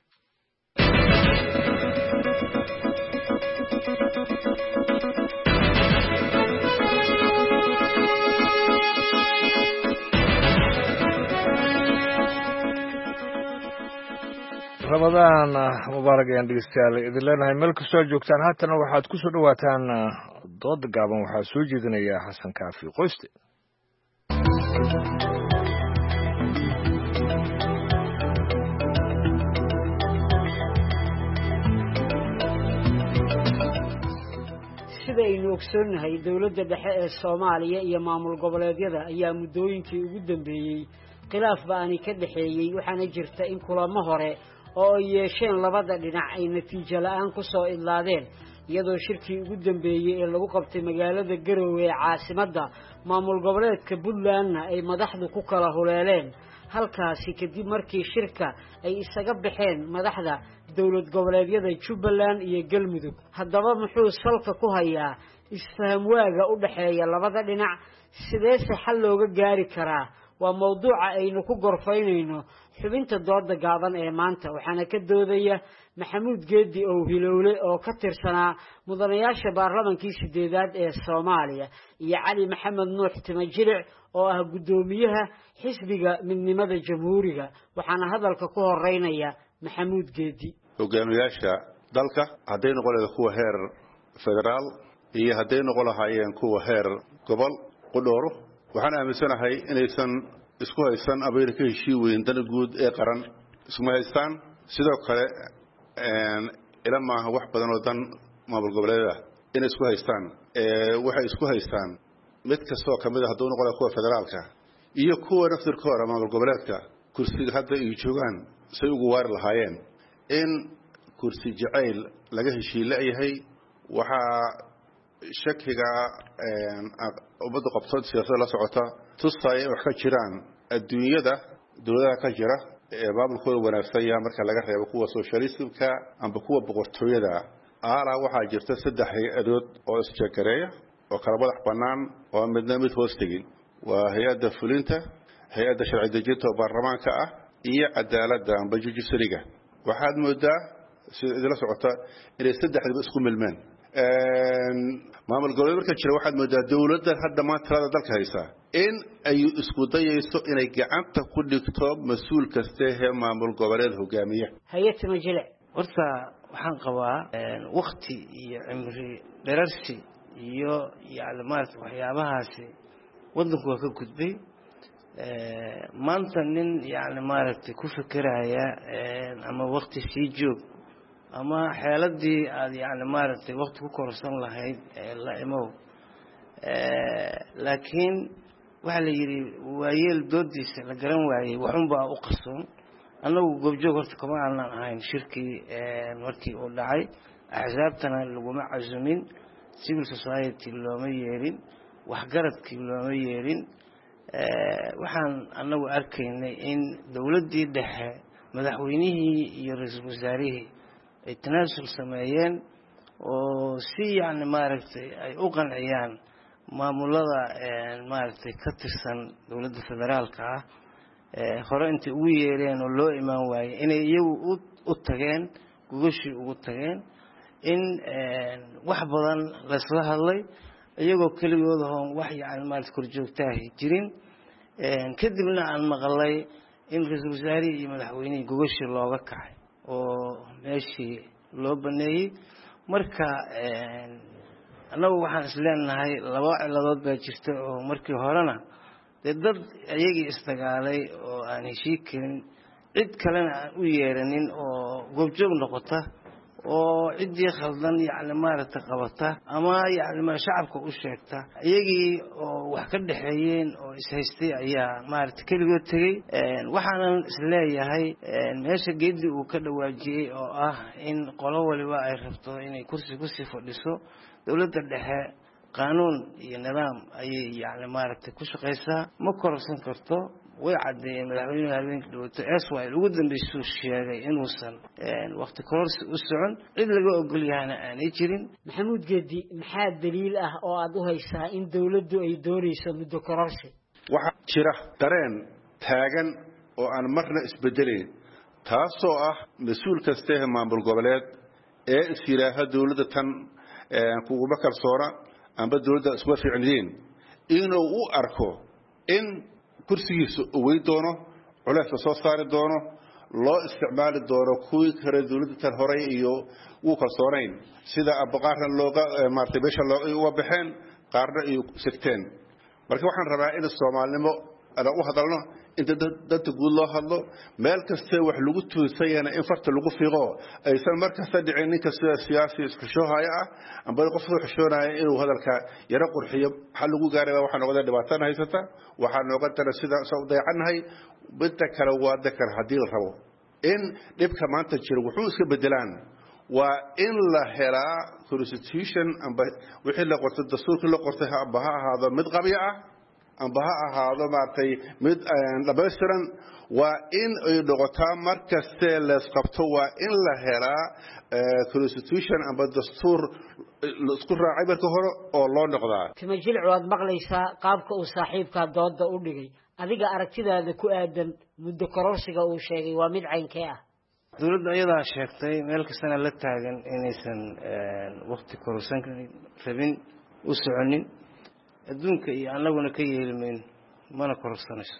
Ramadaan mubaarak ayaan dhegeystayaal idin leenahay meel kastoo joogtaan. haatana waxaad ku soo dhawaataan dooda gaaban. waxaa soo jeedinaya xasan kaafi qoyste. sidaynu ogsoonnahay dowladda dhexe ee Soomaaliya iyo maamul goboleedyada ayaa muddooyinkii ugu dambeeyay khilaaf ba'ani ka dhaxeeyay waxaana jirta in kulamo hore oo ay yeesheen labada dhinac ay natiijo la'aan ku soo idlaadeen iyadoo shirkii ugu dambeeyay ee lagu qabtay magaalada Garowe ee caasimadda maamul goboleedka Puntlandna ay madaxdu ku kala huleeleen halkaasi kadib markii shirka ay isaga baxeen madaxda dowlad goboleedyada Jubbaland iyo Galmudug. haddaba muxuu salka ku hayaa isfaham waaga u dhaxeeya labada dhinac sidee se xal looga gaari karaa waa mawduuca aynu ku gorfaynayno xubinta dooda gaaban ee maanta waxaana ka doodaya Maxamuud Geedi oo Hilowle oo ka tirsanaa mudanayaasha baarlamankii 8aad ee Soomaaliya iyo Cali Maxamed Nuux Timajilic oo ah gudoomiyaha xisbiga midnimada jamhuuriga waxaana hadalka ku horeynaya Maxamuud Geedi. hogaamiyaasha dalka haday noqoleedo kuwa heer federaal iyo haday noqon lahaayeen kuwa heer gobol qudhooro waxaan aaminsanahay inaysan isku haysan Ameerika heshiis weyn dan guud ee qaran isma haystaan sidoo kale ilama wax badan oo dan maamul goboleedyada inay isku haystaan waxay isku haystaan mid kasta oo kamid ah hadduu noqdo kuwa federaalka iyo kuwa naftirkooda maamul goboleedka kursiga hadda ay joogaan say ugu waar lahaayeen in kursi jacayl laga heshiis leeyahay waxa shakiga ummadda qabtood siyaasadda la socota tusay wax ka jiraan adduunyada dowladaha ka jira ee maamulkooda wanaagsan yahay marka laga reebo kuwa socialistka amba kuwa boqortooyada waxaa jirta 3 hay-adood oo isjagareeya oo kala madax bannaan oo midna mid hoos tegin waa hay-adda fulinta hay-adda sharci dejinta oo baarlamaanka ah iyo cadaaladda amba judiciaryga waxaad moodaa sida idila socota inay 3 isku milmeen maamul goboleed marka jira waxaad moodaa dawladda hadda maanta dalka haysa in ay isku dayayso inay gacanta ku dhigto mas'uul kasta ee maamul goboleed hogaamiya. hay'ad majlic horta waxaan qabaa waqti iyo cimri dherarsi iyo macluumaad waxyaabahaasi wadanku waa ka gudbay maanta nin maaragtay ku fikiraya ama waqti sii joog ama xeeladii aad maaragtay waqti ku korsan lahayd la imow laakiin waxa la yiri waayeel doodiisa la garan waayay waxun baa u qarsoon annagu goobjoog horta kama aanan ahayn shirkii markii uu dhacay axsaabtana laguma casumin civil society looma yeerin waxgaradkii looma yeerin waxaan annagu arkaynay in dowladdii dhexe madaxweynihii iyo ra'iisul wasaarihii ay tanaasul sameeyeen oo si maaragtay ay u qanciyaan maamulada maaragtay ka tirsan dowladda federaalka ah hore intii ugu yeereen oo loo imaan waayay inay iyagu u tageen gogashii ugu tageen in wax badan laysla hadlay iyagoo keligooda hoon wax maaragtay korjoogtaahi jirin kadibna aan maqalay in ra'iisul wasaarihii iyo madaxweynihii gogashii looga kacay oo meeshii loo baneeyay marka annagu waxaan isleenahay laba ciladood baa jirta oo markii horena dad ayagii isdagaalay oo aan heshiis karin cid kalena aan u yeeranin oo goobjoog noqota oo ciddii khaldan yacni maaragtay qabata ama yacni shacabka u sheegta iyagii oo wax ka dhexeeyeen oo ishaystay ayaa maaragtay keligood tegey waxaanan isleeyahay meesha geedi uu ka dhawaajiyey oo ah in qolo waliba ay rabto inay kursi kusii fadhiso dowladda dhexe qaanuun iyo nidaam ayay yacni maaragtay ku shaqaysaa ma kororsan karto way caddeeyeen madaxweynuhu habeenkii dhawaato Israel ugu dambeysuu sheegay inuusan waqti kororsi u socon cid laga ogol yahayna aanay jirin. Maxamuud Geedi maxaa daliil ah oo aad u haysaa in dawladdu ay doonayso muddo kororsi? Waxa jira dareen taagan oo aan marna isbedelayn taasoo ah mas'uul kasta ee maamul goboleed ee isiraaha dawladda tan kuwa kalsoona amba dawladda isku fiicneen inuu u arko in kursigiisa way doono culays soo saari doono loo isticmaali doono kuwii kale dawladda tan hore iyo uu kalsoonayn sida abqaarna looga maartay beesha loo baxeen qaarna iyo sigteen marka waxaan rabaa in Soomaalnimo ana u hadalno inta dadka guud loo hadlo meel kasta wax lagu tuusayana in farta lagu fiiqo aysan markasta dhicin ninka siyaasi isku shoohaya amba qof xishoonaya inuu hadalka yara qurxiyo xal lagu gaaray waxa noqday dhibaato haysata waxa noqotay sida soo dayacanahay midda kale waa dakar hadii la rabo in dhibka maanta jiro wuxuu iska bedelaan waa in la helaa constitution amba wixii la qortay dastuurkii la qortay ha ahaado mid qabiya ah amba ha ahaado maartay mid dhameystiran waa in ay noqotaa markasta la isqabto waa in la helaa constitution amba dastuur isku raacay marka hore oo loo noqdaa. Tima jilcu aad maqlaysaa qaabka uu saaxiibka dooda u dhigay adiga aragtidaada ku aadan muddo kororsiga uu sheegay waa mid caynkee ah? dawladda ayadaa sheegtay meel kastana la taagan inaysan waqti kororsan rabin u soconin adduunka iyo annaguna ka yeelmeen mana kororsanayso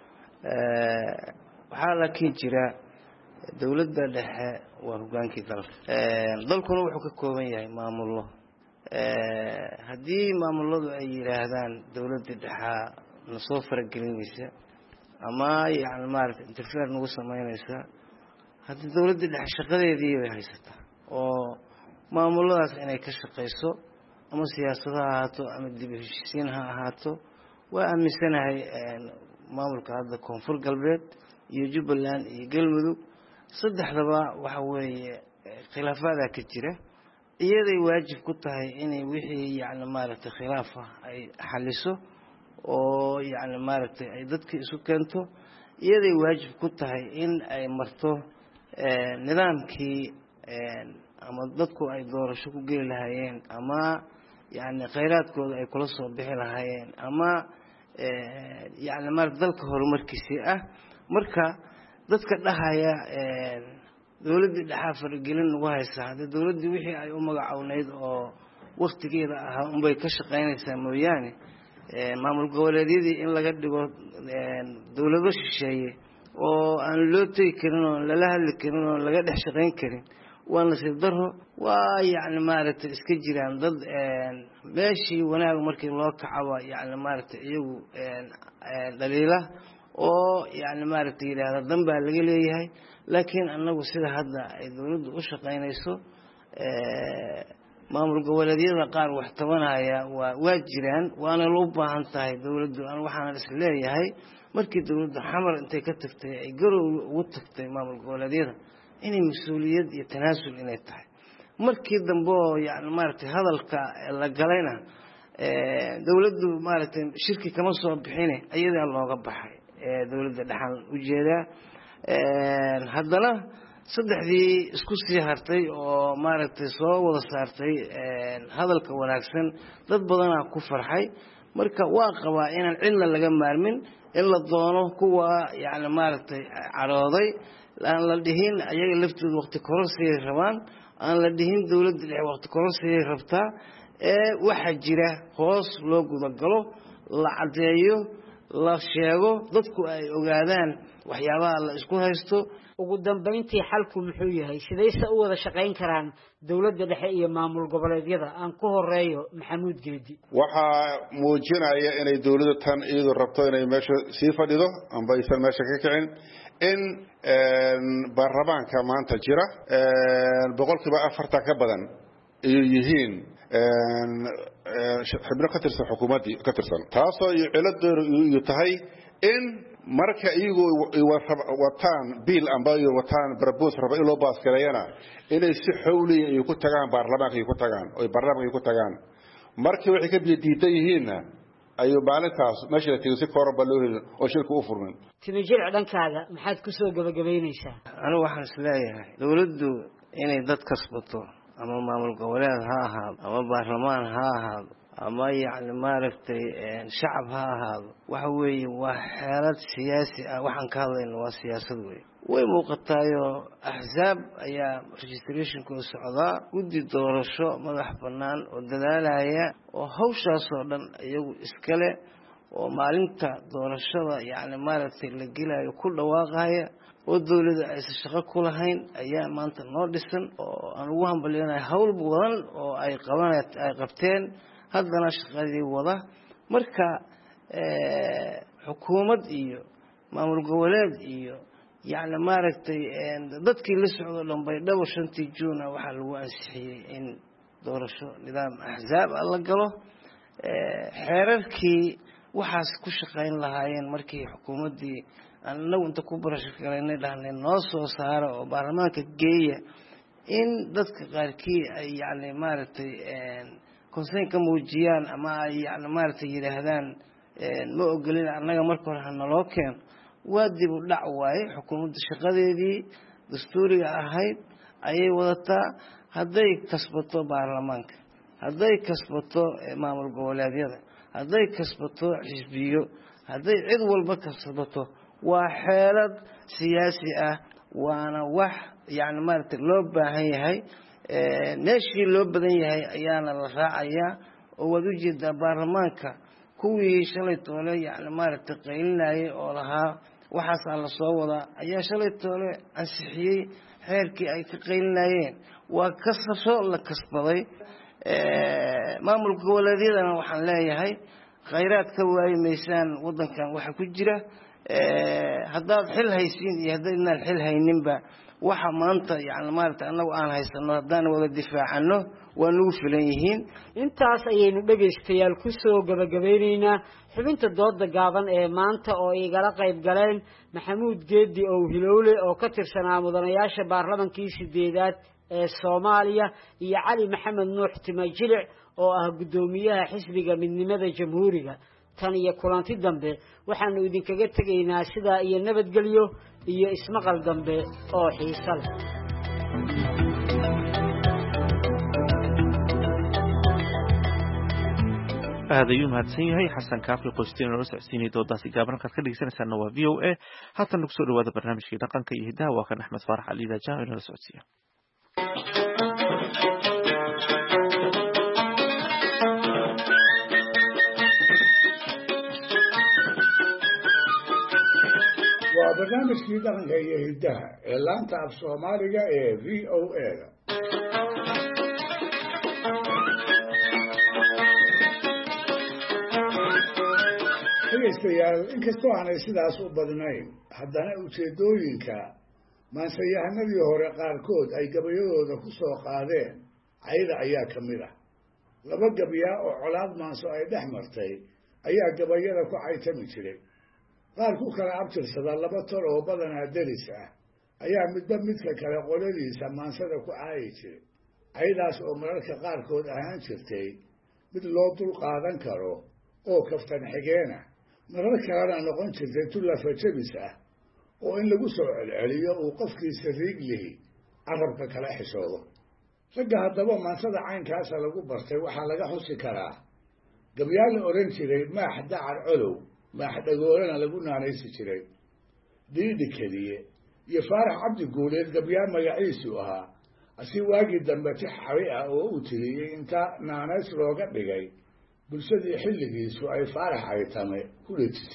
waxaa laakiin jira dawladda dhexe waa hogaankii dalkuna wuxuu ka kooban yahay maamullo haddii maamulladu ay yiraahdaan dawladda dhexe na soo faragelinaysa ama yacni maaragtay interfere nagu samaynaysa haddii dawladda dhexe shaqadeedii bay haysataa oo maamulladaas inay ka shaqayso ama siyaasad ha ahaato ama dib u heshiisiin ha ahaato waa aaminsanahay maamulka hadda koonfur galbeed iyo Jubbaland iyo Galmudug saddexdaba waxa weeye khilaafaadka ka jira iyaday waajib ku tahay inay wixii yacni maaragtay khilaaf ah ay xaliso oo yacni maaragtay ay dadka isu keento iyaday waajib ku tahay in ay marto nidaamkii ama dadku ay doorasho ku geli lahaayeen ama يعني khayraadkooda ay kula soo bixi lahaayeen ama yani dalka horumarkiisa ah marka dadka dhahaya dawladda dhexe faragelin ugu haysa hada dawladda wixii ay u magacawneyd oo waqtigeeda ahaa unbay ka shaqaynaysaa mooyaane maamul goboleedyadii in laga dhigo dawlado shisheeye oo aan loo tegi karin oo lala hadli karin oo laga dhex shaqayn karin waana si daro waa yani maaragtay iska jiraan dad meeshii wanaag markii loo kacaba yani maaragtay iyagu dhaliila oo yani maaragtay yiraahdo dan baa laga leeyahay laakiin annagu sida hadda ay dawladdu u shaqaynayso maamul goboleedyada qaar wax tabanaya waa jiraan waana loo baahan tahay dawladdu aan waxaan is leeyahay markii dawladdu xamar intay ka tagtay ay garow ugu tagtay maamul goboleedyada inay mas'uuliyad iyo tanaasul inay tahay markii dambe oo yani maaragtay hadalka la galayna dawladdu maaragtay shirki kama soo bixin ayadaa looga baxay dawladda dhaxal u jeedaa haddana saddexdii isku sii hartay oo maaragtay soo wada saartay hadalka wanaagsan dad badanaa ku farxay marka waa qabaa inaan cidna laga maarmin in la doono kuwa yani maaragtay carooday aan la dhihin ayaga laftooda waqti kororsigay rabaan aan la dhihin dawladda dhexe waqti kororsigay rabtaa waxa jira hoos loo gudagalo la cadeeyo la sheego dadku ay ogaadaan waxyaabaha la isku haysto. ugu dambeyntii xalku muxuu yahay sidayse u wada shaqayn karaan dawladda dhexe iyo maamul goboleedyada aan ku horeeyo Maxamuud Geedi waxaa muujinaya inay dawladda tan iyadu rabto inay meesha sii fadhido amba aysan meesha ka kicin in baarlamaanka maanta jira 40% ka badan ay yihiin xubno ka tirsan xukuumadii ka tirsan taasoo ciladoodu tahay in marka iyagu wataan biil amba wataan propose raba in loo baaskareeyana inay si xawli ay ku tagaan baarlamaanka ay ku tagaan oo baarlamaanka ay ku tagaan markii waxay ka diidan yihiinna ayu maalintaas meesha tigsi korba loo helin oo shirku u furmin timijir dhankaaga maxaad ku soo gabagabeynaysaa anigu waxaan isleeyahay dawladdu inay dad kasbato ama maamul goboleed ha ahaado ama baarlamaan ha ahaado ama yacni maaragtay shacab ha ahaado waxa weeye waa xeelad siyaasi ah waxaan ka hadlayno waa siyaasad weeye way muuqataayo axsaab ayaa registrationkooda socdaa guddi doorasho madax bannaan oo dadaalaya oo hawshaasoo dhan iyagu iskale oo maalinta doorashada yacni maaragtay la gelayo ku dhawaaqaya oo dawladda aysan shaqo ku lahayn ayaa maanta noo dhisan oo aan ugu hambalyeynaya hawl badan oo ay qabteen haddana shaqadii wada marka xukuumad iyo maamul goboleed iyo yacni maaragtay dadkii la socdo dhan baydhabo 5 Juun waxaa lagu ansixiyey in doorasho nidaam axsaab la galo xeerarkii waxaas ku shaqayn lahaayeen markii xukuumaddii annagu inta ku barashaqaynay dhahnay noo soo saara oo baarlamaanka geeya in dadka qaarkii ay yacni maaragtay concern ka muujiyaan ama ay yacni maaragtay yidhaahdaan ma ogolin annaga marka hore hanaloo keeno waa dib u dhac waaye xukuumadda shaqadeedii dastuuriga ahayd ayay wadataa hadday kasbato baarlamaanka hadday kasbato maamul goboleedyada hadday kasbato xisbiyo hadday cid walba kasbato waa xeelad siyaasi ah waana wax yacni maaragtay loo baahan yahay meeshii loo badan yahay ayaana la raacayaa oo waad u jeedaa baarlamaanka kuwii shalay toole yacni maaragtay qaylinayay oo lahaa waxaasaa la soo wadaa ayaa shalay toole ansixiyey xeerkii ay ka qaylinayeen waa kasasho la kasbaday maamulka goboleedyadana waxaan leeyahay khayraad ka waayi maysaan waddankan waxa ku jira haddaad xil haysiin iyo haddaydnaan xil hayninba waxa maanta yacni maaragtay annagu aan haysano haddaan wada difaacano waa nagu filan yihiin intaas ayaynu dhegaystayaal ku soo gabagabeynaynaa xubinta dooda gaaban ee maanta oo igala qayb galeen Maxamuud Geedi oo Hilowle oo ka tirsanaa mudanayaasha baarlamankii 8aad ee Soomaaliya iyo Cali Maxamed Nuux Timajilic oo ah gudoomiyaha xisbiga midnimada jamhuuriga tan iyo kulanti dambe waxaanu idinkaga tegaynaa sidaa iyo nabadgelyo iyo ismaqal dambe oo xiiso leh aad ayuu mahadsan yahay xasan kaafi qoysteen oo socodsiinay doodaasi gaaban halkaad ka dhegeysanaysaana waa VOA haatan kusoo dhawaada barnaamijkii dhaqanka iyo hidaha waa kan Axmed Faarax Ali Dajaa inoo la socodsiiya waa barnaamijkii dhaqanka iyo hidaha ee laanta af Soomaaliga ee VOA dhegaystayaal inkastoo aanay sidaas u badnayn haddana ujeedooyinka maansayahanadii hore qaarkood ay gabayadooda ku soo qaadeen cayda ayaa ka mid ah laba gabyaa oo colaad maanso ay dhex martay ayaa gabayada ku caytami jiray qaar ku kala abtirsada laba tol oo badanaa deris ah ayaa midba midka kale qoladiisa maansada ku caayi jiray caydaas oo mararka qaarkood ahaan jirtay mid loo dul qaadan karo oo kaftan xigeena marar kalena noqon jirtay tullafa jabis ah oo in lagu soo celceliyo uu qofkiisa riig lihi carabka kala xishoodo ragga haddaba maansada caynkaasa lagu bartay waxaa laga xusi karaa gabyaa la odhan jiray maax dacar colow maax dhagoolana lagu naanaysi jiray diidhi keliye iyo faarax cabdi guuleed gabyaa magaciisu ahaa asi waagii dambe tix xabi ah oo uu tiriyey inta naanays looga dhigay bulshadii xilligiisu ay faarax aytame ku dhejisay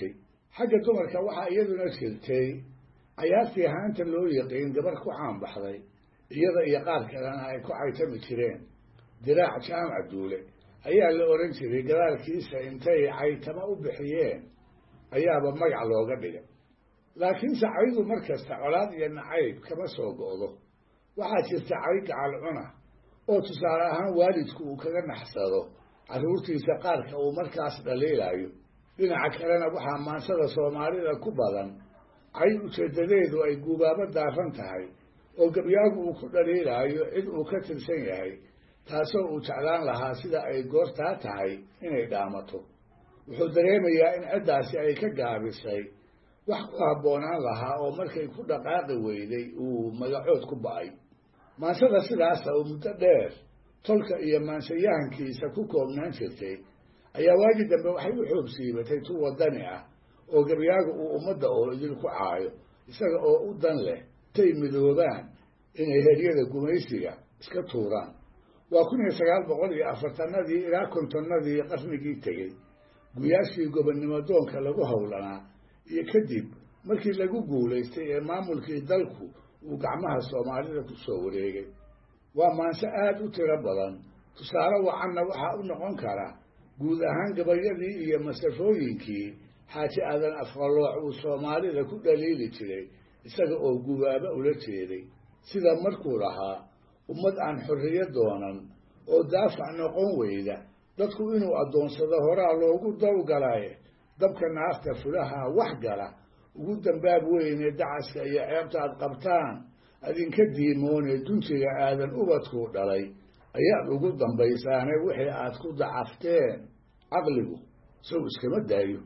xagga dumarka waxaa iyaduna jirtay cayaartii haanta loo yaqiin gabar ku caanbaxday iyada iyo qaar kalena ay ku caytami jireen diraac jaamac duule ayaa la oran jiray gadaalkiisa intay caytama u bixiyeen ayaaba magac looga dhigay laakiinse caydu mar kasta colaad iyo nacayb kama soo go'do waxaa jirta cay gacal cuna oo tusaale ahaan waalidku uu kaga naxsado carruurtiisa qaarka uu markaas dhaliilayo dhinaca kalena waxaa maansada soomaalida ku badan cay ujeedadeedu ay guubaabo daaran tahay oo gabyaagu uu ku dhaliilaayo cid uu ka tirsan yahay taasoo uu jeclaan lahaa sida ay goortaa tahay inay dhaamato wuxuu dareemayaa in ciddaasi ay ka gaabisay wax ku habboonaan lahaa oo markay ku dhaqaaqi weyday uu magacood ku ba'ay maansada sidaasa oo muddo dheer tolka iyo maansayahankiisa ku koobnaan jirtay ayaa waagi dambe waxay u xoog siibatay tu wadani ah oo gabyaagu uu ummadda oo idil ku caayo isaga oo u dan leh tay midoobaan inay heryada gumaysiga iska tuuraan waa 1940 ilaa 50 qarnigii tegey guyaashii gobonnimo doonka lagu howlanaa iyo kadib markii lagu guulaystay ee maamulkii dalku uu gacmaha soomaalida ku soo wareegay waa maanse aad u tiro badan tusaale wacanna waxaa u noqon kara guud ahaan gabayadii iyo masafooyinkii xaaji aadan afqalooc uu soomaalida ku dhaliili jiray isaga oo gubaaba ula jeeday sida markuu lahaa ummad aan xorriyo doonan oo daafac noqon weyda dadku inuu addoonsado horaa loogu dawgalaye dabka naafta fulaha wax gala ugu dambaab weyne dacaska iyo ceebta aad qabtaan adinka diimoone duntiga aadan ubadkuu dhalay ayaad ugu dambaysaane wixii aad ku dacafteen caqligu sow iskama daayo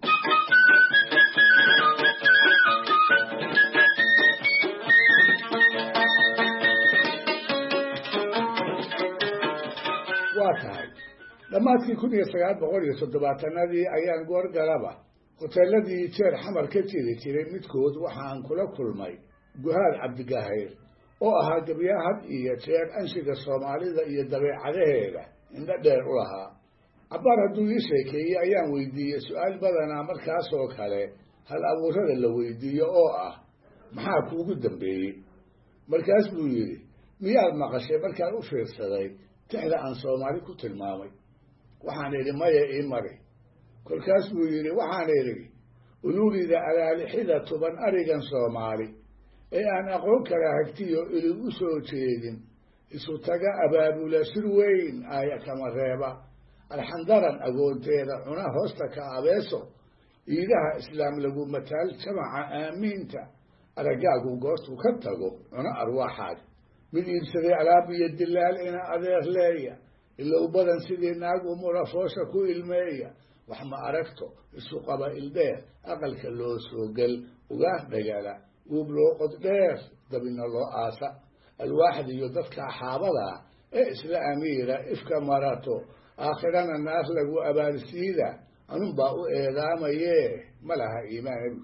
waa tahay dhammaadkii 1970 ayaan goorgalaba hoteeladii jeer xamar ka jiri jiray midkood waxaan kula kulmay guhaad cabdigahayr oo ahaa gabyaa had iyo jeer anshiga soomaalida iyo dabeecadaheeda indho dheer u lahaa cabbaar hadduu ii sheekeeyey ayaan weydiiyey su-aal badanaa markaasoo kale hal abuurada la weydiiyo oo ah maxaa kuugu dambeeyey markaas buu yidhi miyaad maqashay markaan u fiirsaday tixda aan soomaali ku tilmaamay waxaan idhi maya ii mari kolkaas buu yidhi waxaan idhi ululida alaalixida tuban arigan soomaali ee aan aqoon kala hagtiyo ilig u soo jeedin isu taga abaabula sir weyn aaya kama reeba alxandaran agoonteeda cuna hoosta ka abeeso iidaha islaam lagu mataal jamaca aamiinta aragaagu goortuu ka tago cuno arwaaxaad mid iibsaday alaab iyo dilaal ina adeer leeya ilow badan sidii naag umura foosha ku ilmeeya wax ma aragto isu qaba ildheer aqalka loo soo gal ugaar dhagala uub loo qod dheer dabina loo aasa alwaaxda iyo dadka xaabada ee isla amiira ifka marato aakhirana naar lagu abaalsiida anunbaa u eedaamaye ma laha iimaan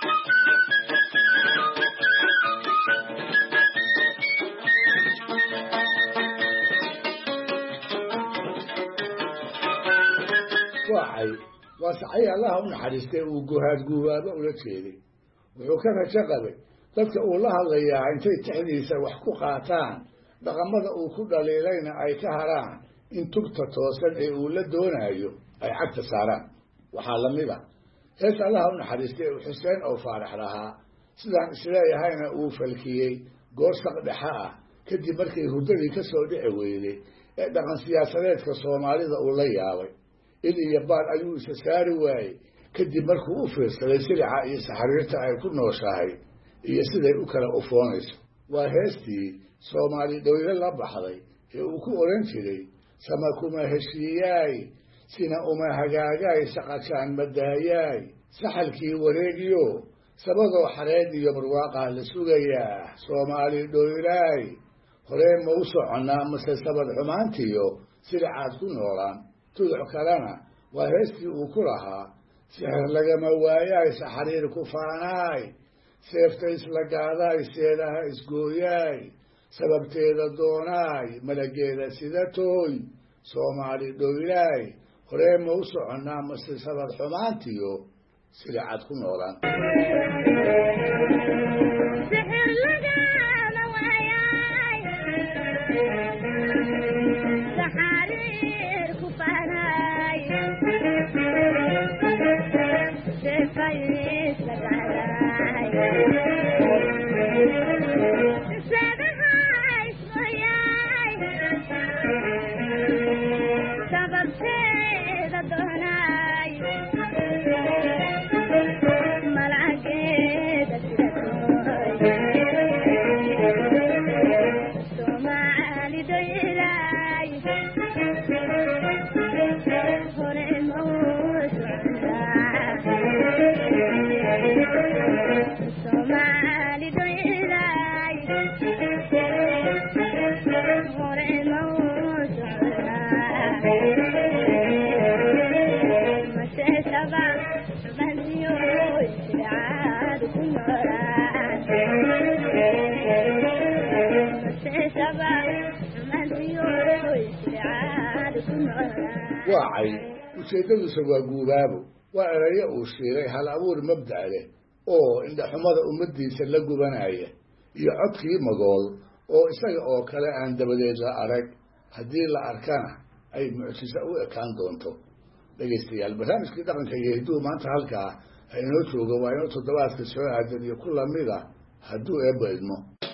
waa sacay allaha u naxariistay uu guhaad guubaaba ula jeeday wuxuu ka rajo qabay dadka uu la hadlayaa intay tixdiisa wax ku qaataan dhaqamada uu ku dhaliilayna ay ka haraan in tubta toosan ee uu la doonayo ay cagta saaraan waxaa la mid a hees allaha u naxariistay uu xuseen oo faarax lahaa sidaan isleeyahayna uu falkiyey goor saqdhexa ah kadib markay hurdadii ka soo dhici weyday ee dhaqan siyaasadeedka soomaalida uu la yaabay il iyo baal ayuu isa saari waayey kadib markuu u fiirsaday silica iyo saxariirta ay ku nooshahay iyo siday u kala ufoonayso waa heestii soomaali dhowle la baxday ee uu ku odhan jiray sama kuma heshiiyaay sina uma hagaagaay saqajaan madaayaay saxalkii wareegiyo sabadoo xareed iyo barwaaqah la sugayaa soomaali dhowlaay horee ma u soconnaa mase sabad xumaantiyo silicaad ku noolaan tuduc kalena waa heestii uu ku lahaa sixir lagama waayaay saxariir ku faanaay seefta isla gaadaay seedaha isgooyaay sababteeda doonaay malageeda sida tooy soomaali dhowlaay horee ma u soconnaa mase sabad xumaantiyo sida cad ku noolaan. Wacay ujeedadiisu waa guubaabo waa erayo uu sheegay hal abuur mabda' leh oo indhaxumada ummadiisa la gubanaya iyo codkii magool oo isaga oo kale aan dabadeed la arag haddii la arkana ay mucjiso u ekaan doonto. dhegaystayaal barnaamijkii dhaqanka iyo hidduu maanta halkaa ha inoo joogo waa inuu toddobaadka soo aadan iyo ku lamida hadduu eebba idmo.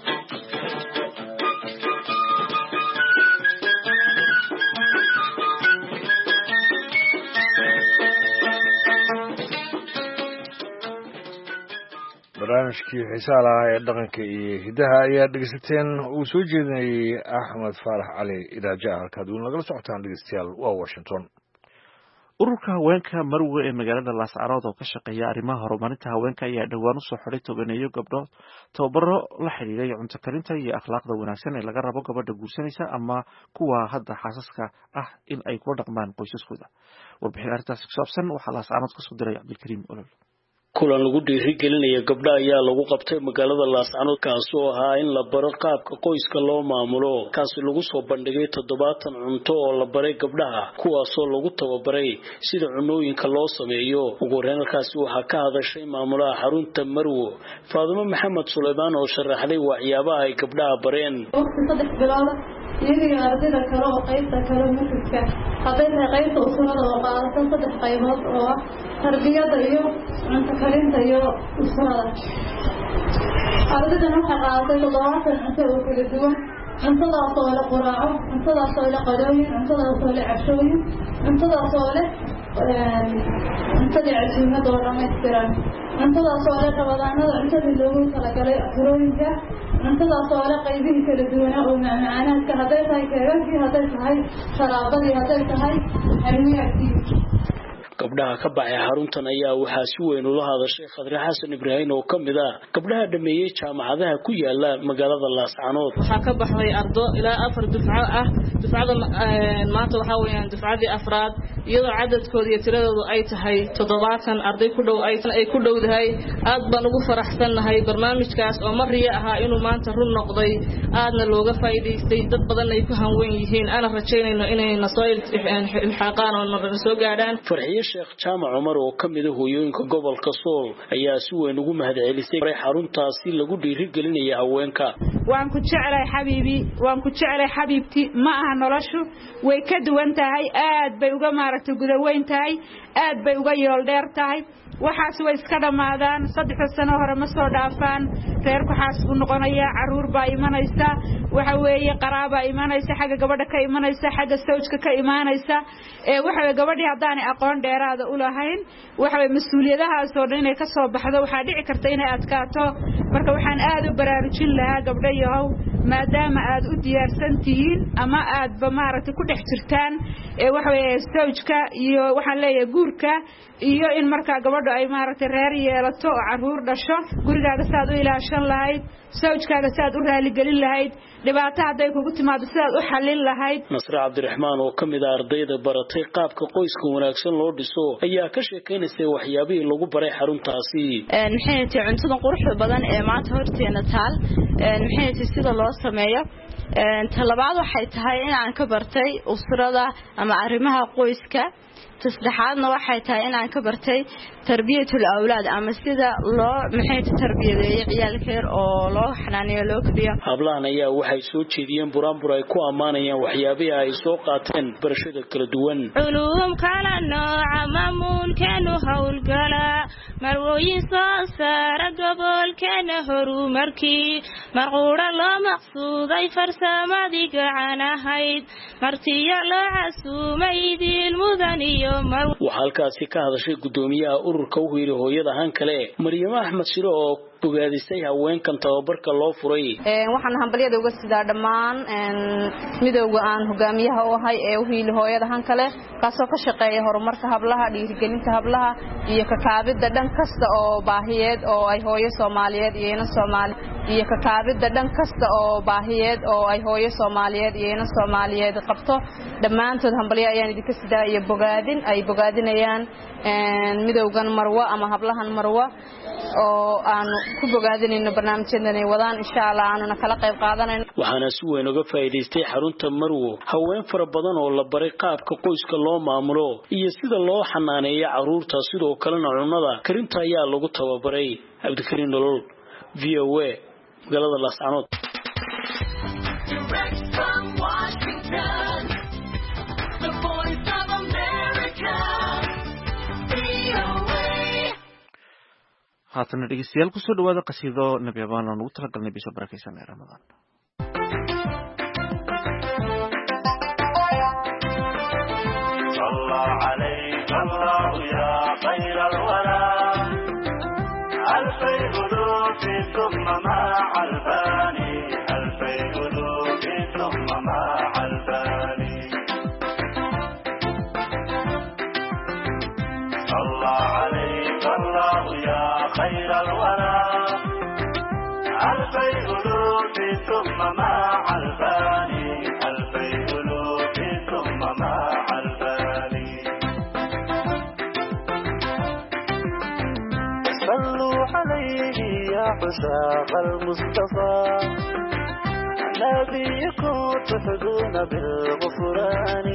barnaamijkii xiisaha lahaa ee dhaqanka iyo hiddaha ayaa dhegeysateen uu soo jeedinayay axmed faarax cali idaaja. halkaad weli nagala socotaan dhegeystayaal waa Washington. ururka haweenka Marwe ee magaalada Laascaanood oo ka shaqeeya arrimaha horumarinta haweenka ayaa dhawaan u soo xiray tobaneeyo gabdhood tababaro la xiriiray cunto karinta iyo akhlaaqda wanaagsan ee laga rabo gabadha guursanaysa ama kuwa hadda xaasaska ah in ay kula dhaqmaan qoysaskooda. warbixin arrintaas ku saabsan waxaa Laascaanood ka soo diray Cabdilkariim Olol. kulan lagu dhiirigelinaya gabdha ayaa lagu qabtay magaalada Laascaanood kaas oo ahaa in la baro qaabka qoyska loo maamulo kaasi lagu soo bandhigay 70 cunto oo la baray gabdhaha kuwaas oo lagu tababaray sida cunooyinka loo sameeyo. ugu horreynkaasi waxaa ka hadashay maamulaha xarunta Marwo Faadimo Maxamed Suleymaan oo sharaxday waxyaabaha ay gabdhaha bareen. iyagii ardayda kale oo qaybta kale muhiimka hadday tahay qaybta usulada oo qaadatan 3 qaybood oo ah tarbiyada iyo cunto karinta iyo usulada. ardaydan waxay qaadatay 70 cunto oo kala duwan. cuntadaas oo la quraaco, cuntadaas oo la qadooyin, cuntadaas oo la cashooyin, cuntadaas oo leh cuntada casuumada oo dhammaystiran, cuntadaas oo leh rabadaanada cuntadii loogu talagalay afurooyinka, cuntadaas oo leh qaybihii kala duwanaa oo macmacaanaadka hadday tahay keegagii, hadday tahay sharaabadii, hadday tahay xalwiyaadkii. gabdhaha ka baxay xaruntan ayaa waxaa si weyn ula hadashay Khadri Xasan Ibrahim oo kamid ah gabdhaha dhameeyay jaamacadaha ku yaala magaalada Laascaanood. waxaa ka baxday ardo ilaa 4 dufco ah. dufcada maanta waxa weeyaan dufcadii afraad iyadoo cadadkooda iyo tiradoodu ay tahay 70 arday ku dhow ay ku dhowdahay. aad baan ugu faraxsanahay barnaamijkaas oo mariya ahaa inuu maanta run noqday aadna looga faa'iideystay dad badan ay ku hanweyn yihiin ana rajaynayno inay nasoo ilxaaqaan oo soo gaadhaan. Sheekh Jaamac Umar oo kamid ah hooyooyinka gobolka Sool ayaa si weyn ugu mahadcelisay xaruntaasi lagu dhiirigelinayo haweenka. waan ku jecelahay xabiibi, waan ku jecelahay xabiibti, ma aha noloshu way ka duwan tahay, aad bay uga maaragtay gudaweyn tahay, aad bay uga yool dheer tahay. waxaas way iska dhamaadaan 3 sano hore ma soo dhaafaan. reerku xaas buu noqonayaa, caruur baa imanaysa, waxa weeye qaraaba imanaysa, xagga gabadha ka imanaysa, xagga sawjka ka imanaysa. waxa weeye gabadhii hadaan aqoon dheeraada u lahayn waxa weeye mas'uuliyadahaas oo dhan inay ka soo baxdo waxaa dhici karta inay adkaato. marka waxaan aad u baraarujin lahaa gabdhayahow maadaama aad u diyaarsan tihiin ama aad ba maaragtay ku dhex jirtaan waxa weeye sawjka iyo waxaan leeyahay guurka iyo in marka gabadhu ay maaragtay reer yeelato oo caruur dhasho gurigaaga saad u ilaashan lahayd, sawjkaaga saad u raali gelin lahayd, dhibaato haday kugu timaado saad u xalin lahayd. Nasra Cabdiraxmaan oo kamid ah ardayda baratay qaabka qoyska wanaagsan loo dhiso ayaa ka sheekeynayay waxyaabihii lagu baray xaruntaasi. maxay tahay cuntada quruxda badan ee maanta horteena taal, maxay tahay sida loo sameeyo talabaad waxay tahay in aan ka bartay usrada ama arrimaha qoyska saddexaadna waxay tahay in aan ka bartay tarbiyatul awlaad ama sida loo tarbiyadeeyo ciyaalka yar oo loo xanaaneeyo loo koriyo hablahan ayaa waxay soo jeediyeen buraanbur ay ku ammaanayaan waxyaabaha ay soo qaateen barashada kala duwan culuum kala nooca maamulkeenu howlgala marwooyin soo saara gobolkeena horumarkii marquudha loo maqsuuday farsamadii gacan ahayd martiya loo casuumay diil mudan iyo waxaa halkaasi ka hadashay gudoomiyaha ururka u hiiray hooyada han kale Maryama Axmed Shiro oo bogaadisay haweenkan tababarka loo furay waxaan hambaliyada uga sidaa dhammaan midowga aan hogaamiyaha u ahay ee u hiiray hooyada han kale kaasoo ka shaqeeya horumarka hablaha dhiirigelinta hablaha iyo ka kaabida dhan kasta oo baahiyeed oo ay hooyo Soomaaliyeed iyo Soomaali iyo ka kaabida dhan kasta oo baahiyeed oo ay hooyo Soomaaliyeed iyo Soomaaliyeed qabto dhamaantood hambaliyo ayaan idinka sidaa iyo bogaadin ay bogaadinayaan midowgan Marwa ama hablahan Marwa oo aan ku bogaadinayno barnaamijyadan ay wadaan insha Allah aanuna kala qayb qaadanayno waxaana si weyn uga faa'iideystay xarunta Marwo haween fara badan oo la baray qaabka qoyska loo maamulo iyo sida loo xanaaneeyo carruurta sidoo kalena cunnada karinta ayaa lagu tababaray Abdikariin Nolol VOA magaalada Laascaanood haatan dhegeystayaal ku soo dhawaada qasiido nabi abaan oo ugu talagalnay bisha barakeysan ee Ramadaan sallallahu alayhi Allah ya khayr al-wala alfay qulubi thumma ma'al bani alfay qulubi thumma ma'al bani sallallahu alayhi Allah ya خير الورى ألفي ألوف ثم مع الباني ألفي ألوف ثم مع الباني صلوا عليه يا عشاق المصطفى نبيكم تحظون بالغفران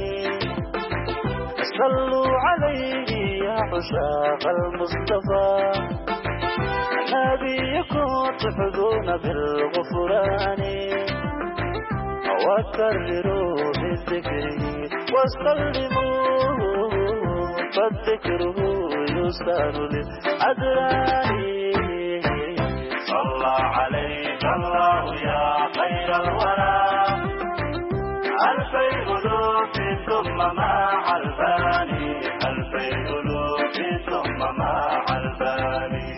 صلوا عليه يا عشاق المصطفى نبيكم تحظون بالغفران وكرروا بذكره واستلموا فالذكره يسار للأدران صلى عليك الله يا خير الورى ألفي ألوف ثم مع الباني ألفي ألوف ثم مع الباني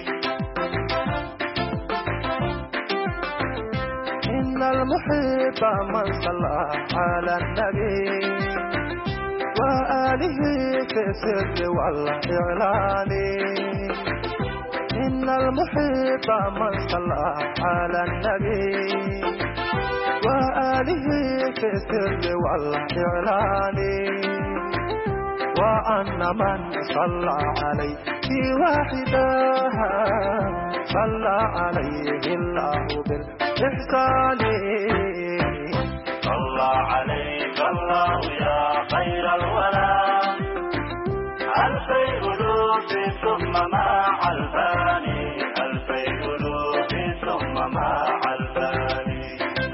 إن المحب من صلى على النبي وآله في السر والإعلان إن المحب من صلى على النبي وآله في السر والإعلان وأن من صلى عليه في واحدة صلى عليه الله بالإحسان صلى عليك الله يا خير الورى ألفي ألوف ثم مع الباني ألفي ألوف ثم مع الباني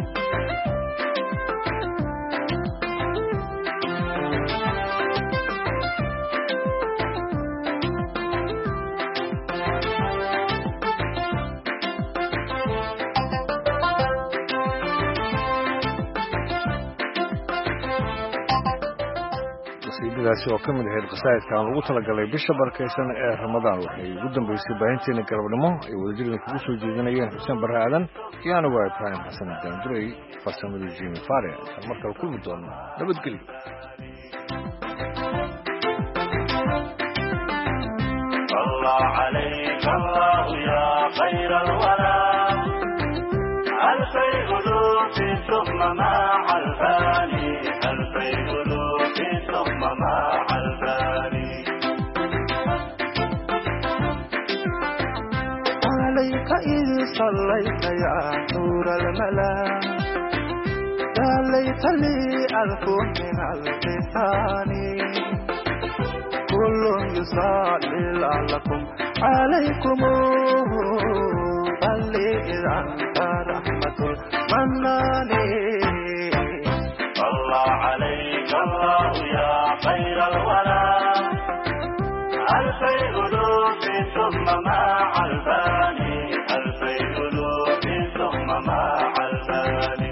qasiidadaasi oo ka mid ahayd qasaa'idka aan ugu talagalay bisha barakeysan ee Ramadaan waxay ugu dambeysay baahinteena galabnimo ay wadajirka kugu soo jeedinayeen Xuseen Barre Aadan iyo anigu waa Ibrahim Xasan Daanduray farsamadii Jimmy Fare markale ku mid doona nabadgelyo الله عليك الله يا خير الورى ألفي ألوف ثم مع الباني ألفي ألوف ثم مع الباني عليك إذ صليت يا نور الملا ليت لي ألف من القسان كل يصلي لعلكم عليكم بل إذا أنت رحمة المنان صلى عليك الله يا خير الورى ألفي ألوف ثم مع الباني ألفي ألوف ثم مع الباني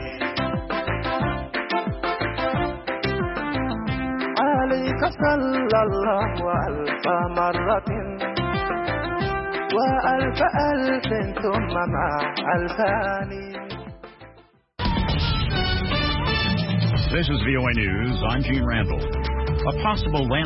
عليك صلى الله ألف مرة وألف ألف ثم مع الفاني. This is VOA News. I'm Gene Randall. A possible land